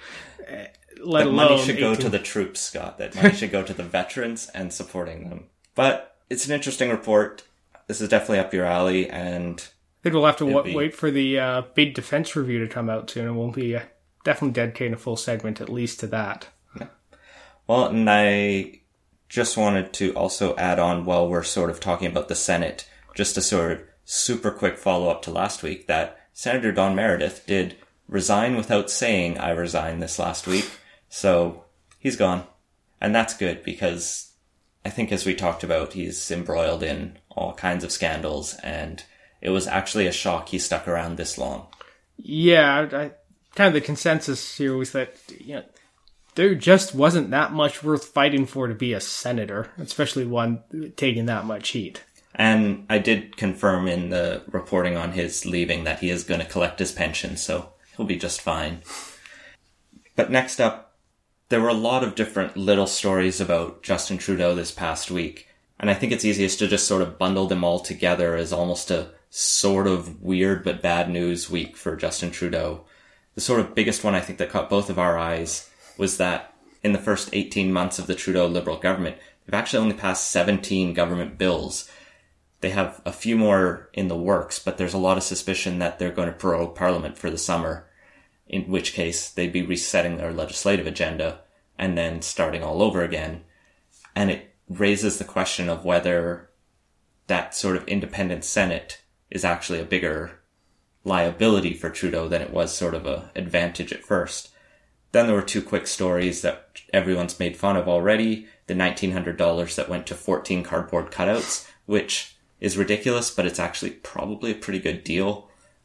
Let alone money should go to the troops, Scott. That money should go to the veterans and supporting them. But it's an interesting report. This is definitely up your alley, and I think we'll have to wait for the big defense review to come out soon, and we'll be definitely dedicating a full segment at least to that. Yeah. Well, and I just wanted to also add on, while we're sort of talking about the Senate, just a sort of super quick follow-up to last week, that Senator Don Meredith did resign without saying, I resign, this last week. So he's gone. And that's good, because I think, as we talked about, he's embroiled in all kinds of scandals, and it was actually a shock he stuck around this long. Yeah, kind of the consensus here was that there just wasn't that much worth fighting for to be a senator, especially one taking that much heat. And I did confirm in the reporting on his leaving that he is going to collect his pension, so he'll be just fine. But next up, there were a lot of different little stories about Justin Trudeau this past week, and I think it's easiest to just sort of bundle them all together as almost a sort of weird but bad news week for Justin Trudeau. The sort of biggest one I think that caught both of our eyes was that in the first 18 months of the Trudeau Liberal government, they've actually only passed 17 government bills. They have a few more in the works, but there's a lot of suspicion that they're going to prorogue Parliament for the summer, in which case they'd be resetting their legislative agenda and then starting all over again. And it raises the question of whether that sort of independent Senate is actually a bigger liability for Trudeau than it was sort of an advantage at first. Then there were two quick stories that everyone's made fun of already. The $1,900 that went to 14 cardboard cutouts, which is ridiculous, but it's actually probably a pretty good deal.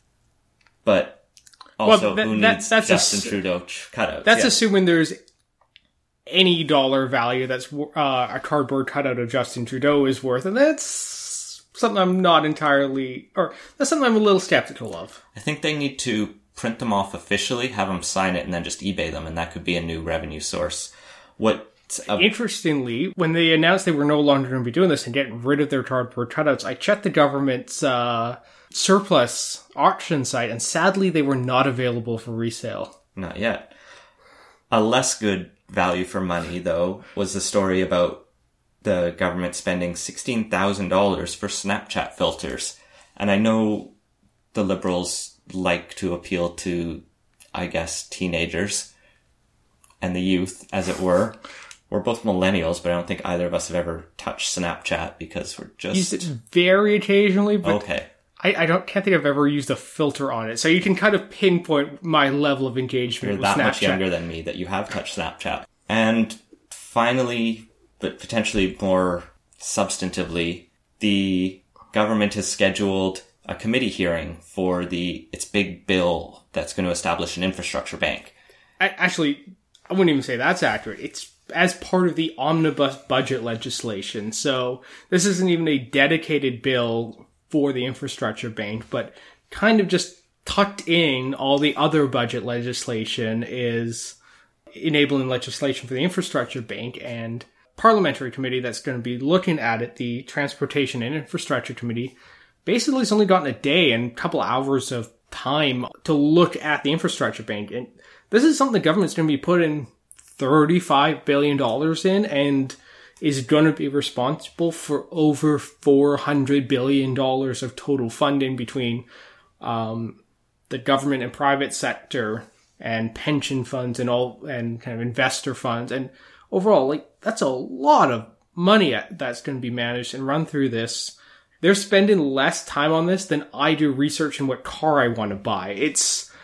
But also, who needs Justin Trudeau cutouts? That's assuming there's any dollar value that's a cardboard cutout of Justin Trudeau is worth, and that's something I'm not entirely, or that's something I'm a little skeptical of. I think they need to print them off officially, have them sign it, and then just eBay them, and that could be a new revenue source. Interestingly, when they announced they were no longer going to be doing this and getting rid of their cardboard cutouts, I checked the government's surplus auction site, and sadly they were not available for resale. Not yet. A less good value for money, though, was the story about the government spending $16,000 for Snapchat filters. And I know the Liberals like to appeal to, I guess, teenagers and the youth, as it were. We're both millennials, but I don't think either of us have ever touched Snapchat because we're just... Used it very occasionally, but okay. I can't think I've ever used a filter on it. So you can kind of pinpoint my level of engagement You're with Snapchat. that much younger than me that you have touched Snapchat. And finally, but potentially more substantively, the government has scheduled a committee hearing for its big bill that's going to establish an infrastructure bank. Actually, I wouldn't even say that's accurate. It's as part of the omnibus budget legislation. So this isn't even a dedicated bill for the infrastructure bank, but kind of just tucked in all the other budget legislation is enabling legislation for the infrastructure bank, and parliamentary committee that's going to be looking at it, the Transportation and Infrastructure Committee, basically has only gotten a day and a couple hours of time to look at the infrastructure bank. And this is something the government's going to be putting $35 billion in, and is going to be responsible for over $400 billion of total funding between the government and private sector and pension funds and kind of investor funds. And overall, that's a lot of money that's going to be managed and run through this. They're spending less time on this than I do researching what car I want to buy. It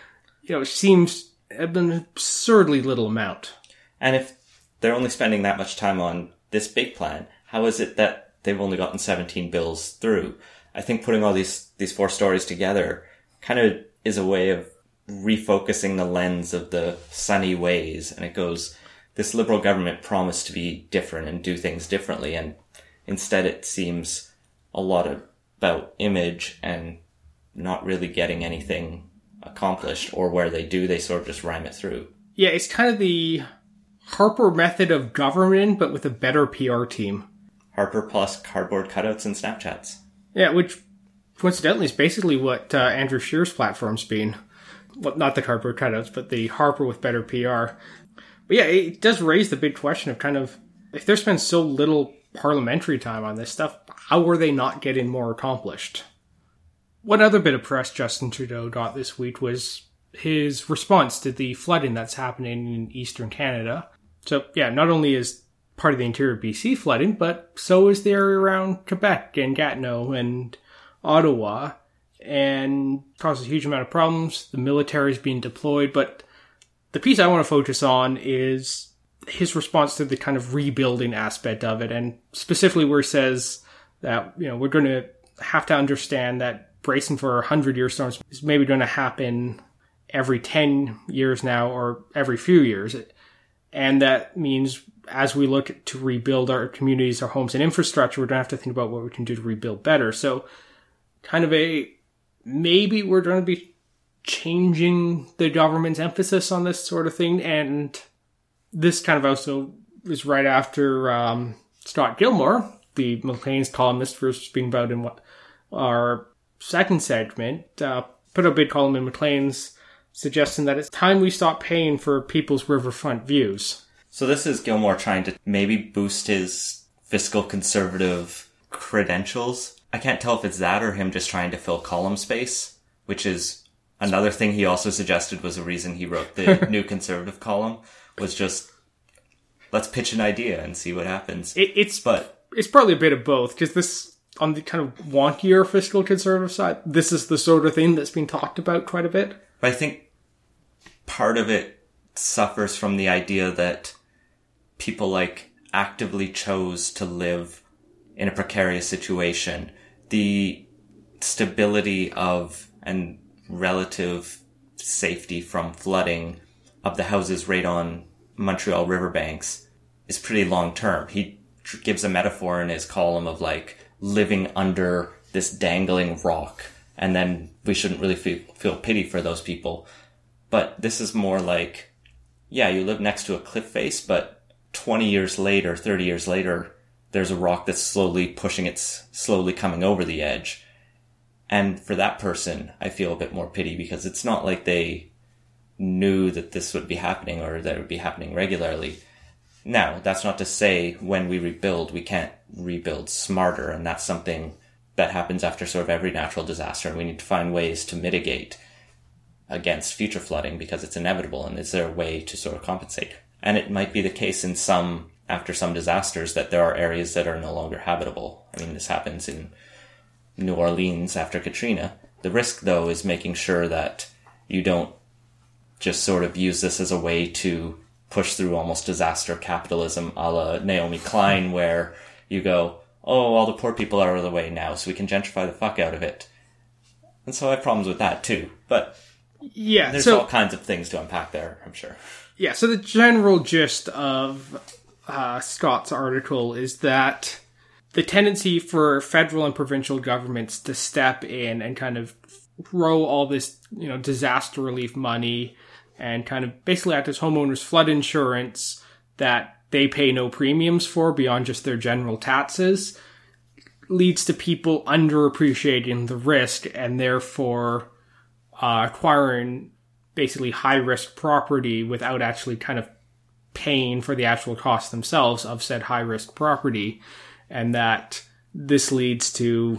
seems an absurdly little amount. And if they're only spending that much time on this big plan, how is it that they've only gotten 17 bills through? I think putting all these four stories together kind of is a way of refocusing the lens of the sunny ways. And it goes, this Liberal government promised to be different and do things differently. And instead it seems a lot about image and not really getting anything accomplished, or where they do, they sort of just rhyme it through. Yeah, it's kind of the Harper method of government, but with a better PR team. Harper plus cardboard cutouts and Snapchats. Yeah, which coincidentally is basically what Andrew Scheer's platform's been. Well, not the cardboard cutouts, but the Harper with better PR. But yeah, it does raise the big question of kind of, if they're spending so little parliamentary time on this stuff, how are they not getting more accomplished? One other bit of press Justin Trudeau got this week was his response to the flooding that's happening in eastern Canada. So yeah, not only is part of the interior BC flooding, but so is the area around Quebec and Gatineau and Ottawa, and causes a huge amount of problems. The military is being deployed, but the piece I want to focus on is his response to the kind of rebuilding aspect of it, and specifically where he says that, we're going to have to understand that bracing for 100-year storms is maybe going to happen every 10 years now or every few years. And that means as we look to rebuild our communities, our homes and infrastructure, we're going to have to think about what we can do to rebuild better. So kind of maybe we're going to be changing the government's emphasis on this sort of thing. And this kind of also is right after Scott Gilmore, the Maclean's columnist, for speaking about in our second segment, put a big column in Maclean's suggesting that it's time we stop paying for people's riverfront views. So this is Gilmore trying to maybe boost his fiscal conservative credentials. I can't tell if it's that or him just trying to fill column space, which is another thing he also suggested was a reason he wrote the New Conservative column, was just, let's pitch an idea and see what happens. It's probably a bit of both, because this, on the kind of wonkier fiscal conservative side, this is the sort of thing that's been talked about quite a bit. But I think part of it suffers from the idea that people actively chose to live in a precarious situation. The stability of and relative safety from flooding of the houses right on Montreal riverbanks is pretty long term. He gives a metaphor in his column of living under this dangling rock, and then we shouldn't really feel pity for those people. But this is more you live next to a cliff face, but 20 years later, 30 years later, there's a rock that's slowly coming over the edge. And for that person, I feel a bit more pity, because it's not like they knew that this would be happening or that it would be happening regularly. Now, that's not to say when we rebuild, we can't rebuild smarter, and that's something that happens after sort of every natural disaster, and we need to find ways to mitigate against future flooding because it's inevitable, and is there a way to sort of compensate? And it might be the case after some disasters that there are areas that are no longer habitable. I mean, this happens in New Orleans after Katrina. The risk, though, is making sure that you don't just sort of use this as a way to push through almost disaster capitalism a la Naomi Klein, where you go, oh, all the poor people are out of the way now, so we can gentrify the fuck out of it. And so I have problems with that, too. But yeah, there's all kinds of things to unpack there, I'm sure. Yeah, so the general gist of Scott's article is that the tendency for federal and provincial governments to step in and kind of throw all this, disaster relief money and kind of basically act as homeowners' flood insurance that they pay no premiums for beyond just their general taxes leads to people underappreciating the risk and therefore acquiring basically high-risk property without actually kind of paying for the actual costs themselves of said high-risk property. And that this leads to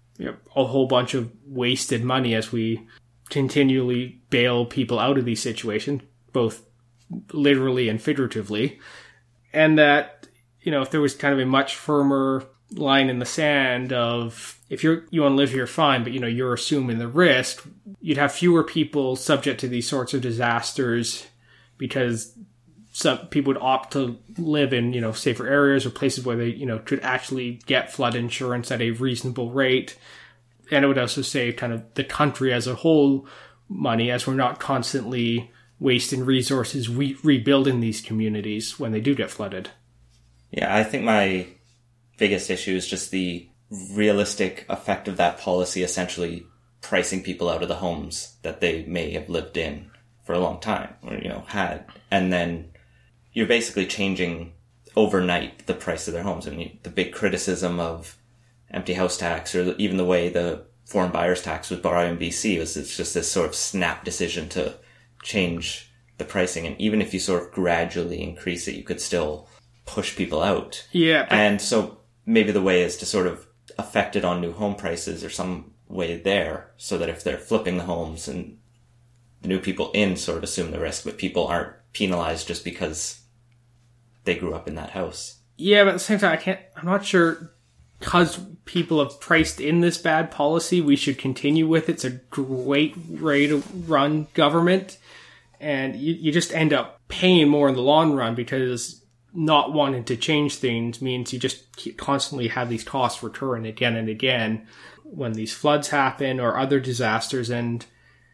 a whole bunch of wasted money as we continually bail people out of these situations, both literally and figuratively. And that, if there was kind of a much firmer line in the sand of, if you want to live here, fine, but, you're assuming the risk, you'd have fewer people subject to these sorts of disasters because some people would opt to live in, safer areas or places where they, could actually get flood insurance at a reasonable rate. And it would also save kind of the country as a whole money, as we're not constantly wasting resources rebuilding these communities when they do get flooded. Yeah, I think my biggest issue is just the realistic effect of that policy essentially pricing people out of the homes that they may have lived in for a long time or, had. And then you're basically changing overnight the price of their homes. I mean, the big criticism of empty house tax, or even the way the foreign buyers tax was brought in BC, was it's just this sort of snap decision to change the pricing. And even if you sort of gradually increase it, you could still push people out. Yeah. And so maybe the way is to sort of affect it on new home prices or some way there, so that if they're flipping the homes and the new people in sort of assume the risk, but people aren't penalized just because they grew up in that house. Yeah, but at the same time, I'm not sure, because people have priced in this bad policy, we should continue with it. It's a great way to run government. And you just end up paying more in the long run, because not wanting to change things means you just constantly have these costs recurring again and again when these floods happen or other disasters. And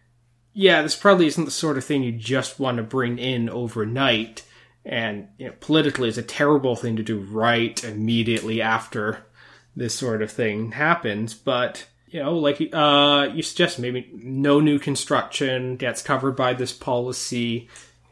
yeah, this probably isn't the sort of thing you just want to bring in overnight. And politically, it's a terrible thing to do right immediately after this sort of thing happens. But, like you suggest, maybe no new construction gets covered by this policy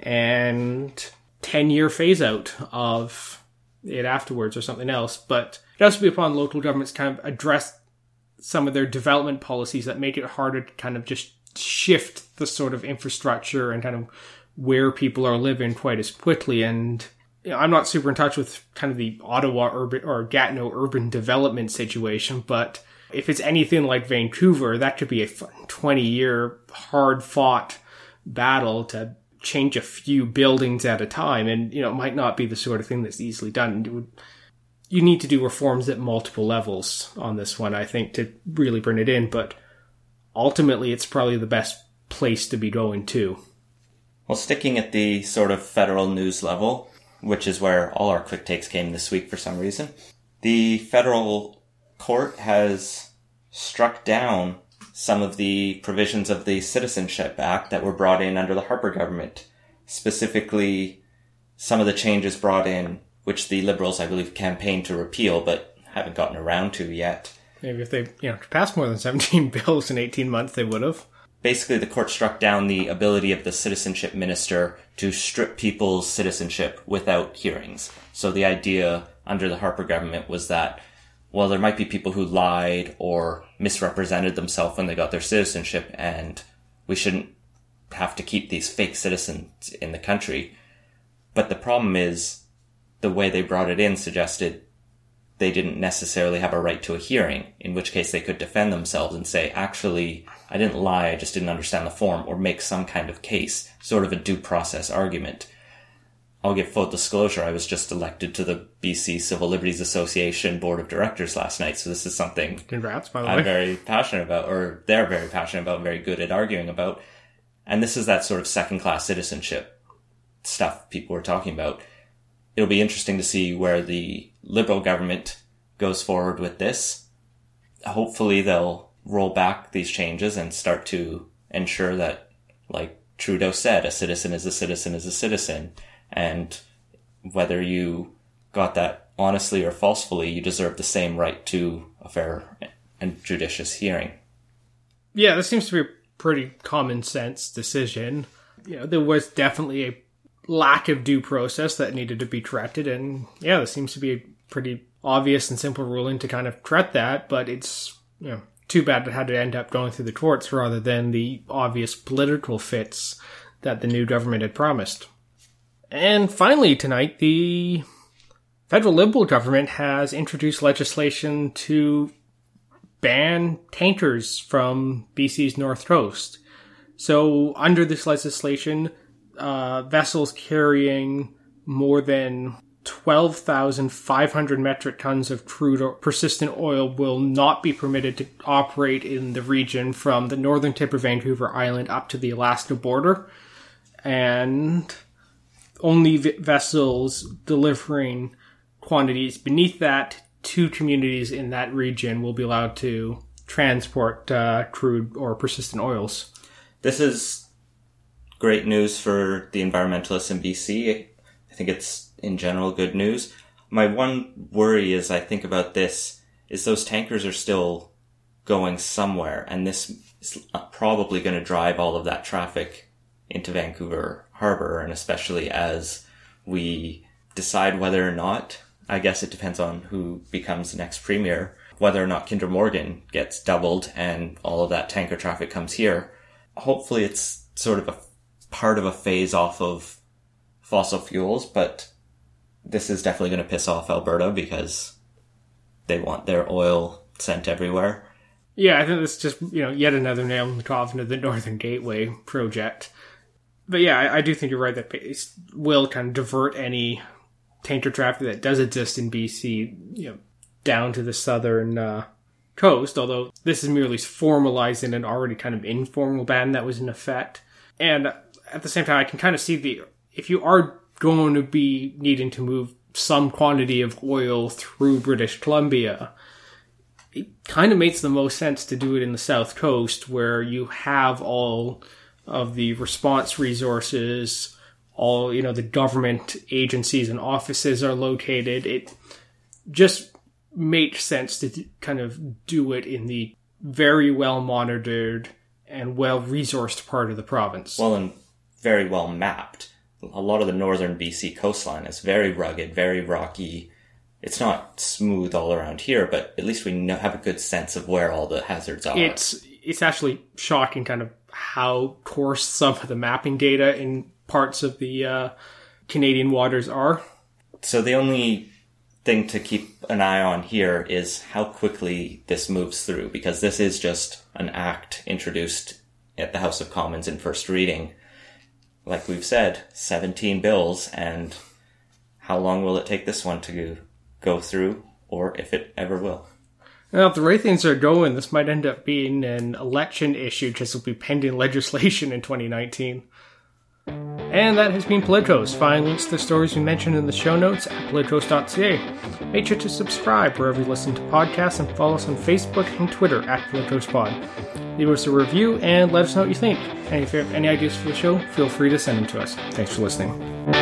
and 10-year phase out of it afterwards or something else. But it has to be upon local governments to kind of address some of their development policies that make it harder to kind of just shift the sort of infrastructure and kind of where people are living quite as quickly. And I'm not super in touch with kind of the Ottawa urban or Gatineau urban development situation, but if it's anything like Vancouver, that could be a 20-year hard-fought battle to change a few buildings at a time. And, it might not be the sort of thing that's easily done. You need to do reforms at multiple levels on this one, I think, to really bring it in. But ultimately, it's probably the best place to be going to. Well, sticking at the sort of federal news level, which is where all our quick takes came this week for some reason, the federal court has struck down some of the provisions of the Citizenship Act that were brought in under the Harper government. Specifically, some of the changes brought in, which the Liberals, I believe, campaigned to repeal, but haven't gotten around to yet. Maybe if they, passed more than 17 bills in 18 months, they would have. Basically, the court struck down the ability of the citizenship minister to strip people's citizenship without hearings. So the idea under the Harper government was that, well, there might be people who lied or misrepresented themselves when they got their citizenship, and we shouldn't have to keep these fake citizens in the country. But the problem is, the way they brought it in suggested they didn't necessarily have a right to a hearing, in which case they could defend themselves and say, actually, I didn't lie, I just didn't understand the form, or make some kind of case, sort of a due process argument. I'll give full disclosure, I was just elected to the BC Civil Liberties Association Board of Directors last night, so this is something Congrats, by the way. I'm very passionate about, or they're very passionate about, and very good at arguing about. And this is that sort of second-class citizenship stuff people were talking about. It'll be interesting to see where the Liberal government goes forward with this. Hopefully they'll roll back these changes and start to ensure that, like Trudeau said, a citizen is a citizen is a citizen. And whether you got that honestly or falsely, you deserve the same right to a fair and judicious hearing. Yeah, this seems to be a pretty common sense decision. There was definitely a lack of due process that needed to be corrected, and yeah, this seems to be a pretty obvious and simple ruling to kind of correct that, but it's too bad it had to end up going through the courts rather than the obvious political fits that the new government had promised. And finally tonight, the federal Liberal government has introduced legislation to ban tankers from BC's North Coast. So under this legislation, vessels carrying more than 12,500 metric tons of crude or persistent oil will not be permitted to operate in the region from the northern tip of Vancouver Island up to the Alaska border. And only vessels delivering quantities beneath that to communities in that region will be allowed to transport crude or persistent oils. This is great news for the environmentalists in BC. I think it's, in general, good news. My one worry as I think about this is those tankers are still going somewhere, and this is probably going to drive all of that traffic into Vancouver Harbour, and especially as we decide whether or not, I guess it depends on who becomes the next premier, whether or not Kinder Morgan gets doubled and all of that tanker traffic comes here. Hopefully it's sort of a part of a phase off of fossil fuels, but this is definitely going to piss off Alberta because they want their oil sent everywhere. Yeah, I think it's just, yet another nail in the coffin of the Northern Gateway project. But yeah, I do think you're right that it will kind of divert any tanker traffic that does exist in BC, down to the southern coast, although this is merely formalizing an already kind of informal ban that was in effect. And at the same time, I can kind of see if you are going to be needing to move some quantity of oil through British Columbia, it kind of makes the most sense to do it in the South Coast where you have all of the response resources, all, the government agencies and offices are located. It just makes sense to kind of do it in the very well monitored and well resourced part of the province. Well, and very well mapped. A lot of the northern BC coastline is very rugged, very rocky. It's not smooth all around here, but at least we have a good sense of where all the hazards are. It's actually shocking kind of how coarse some of the mapping data in parts of the Canadian waters are. So the only thing to keep an eye on here is how quickly this moves through, because this is just an act introduced at the House of Commons in first reading. Like we've said, 17 bills, and how long will it take this one to go through, or if it ever will? Now, if the way things are going, this might end up being an election issue because it'll be pending legislation in 2019. And that has been Politicos. Find links to the stories we mentioned in the show notes at politicos.ca. Make sure to subscribe wherever you listen to podcasts and follow us on Facebook and Twitter at PoliticosPod. Leave us a review and let us know what you think. And if you have any ideas for the show, feel free to send them to us. Thanks for listening.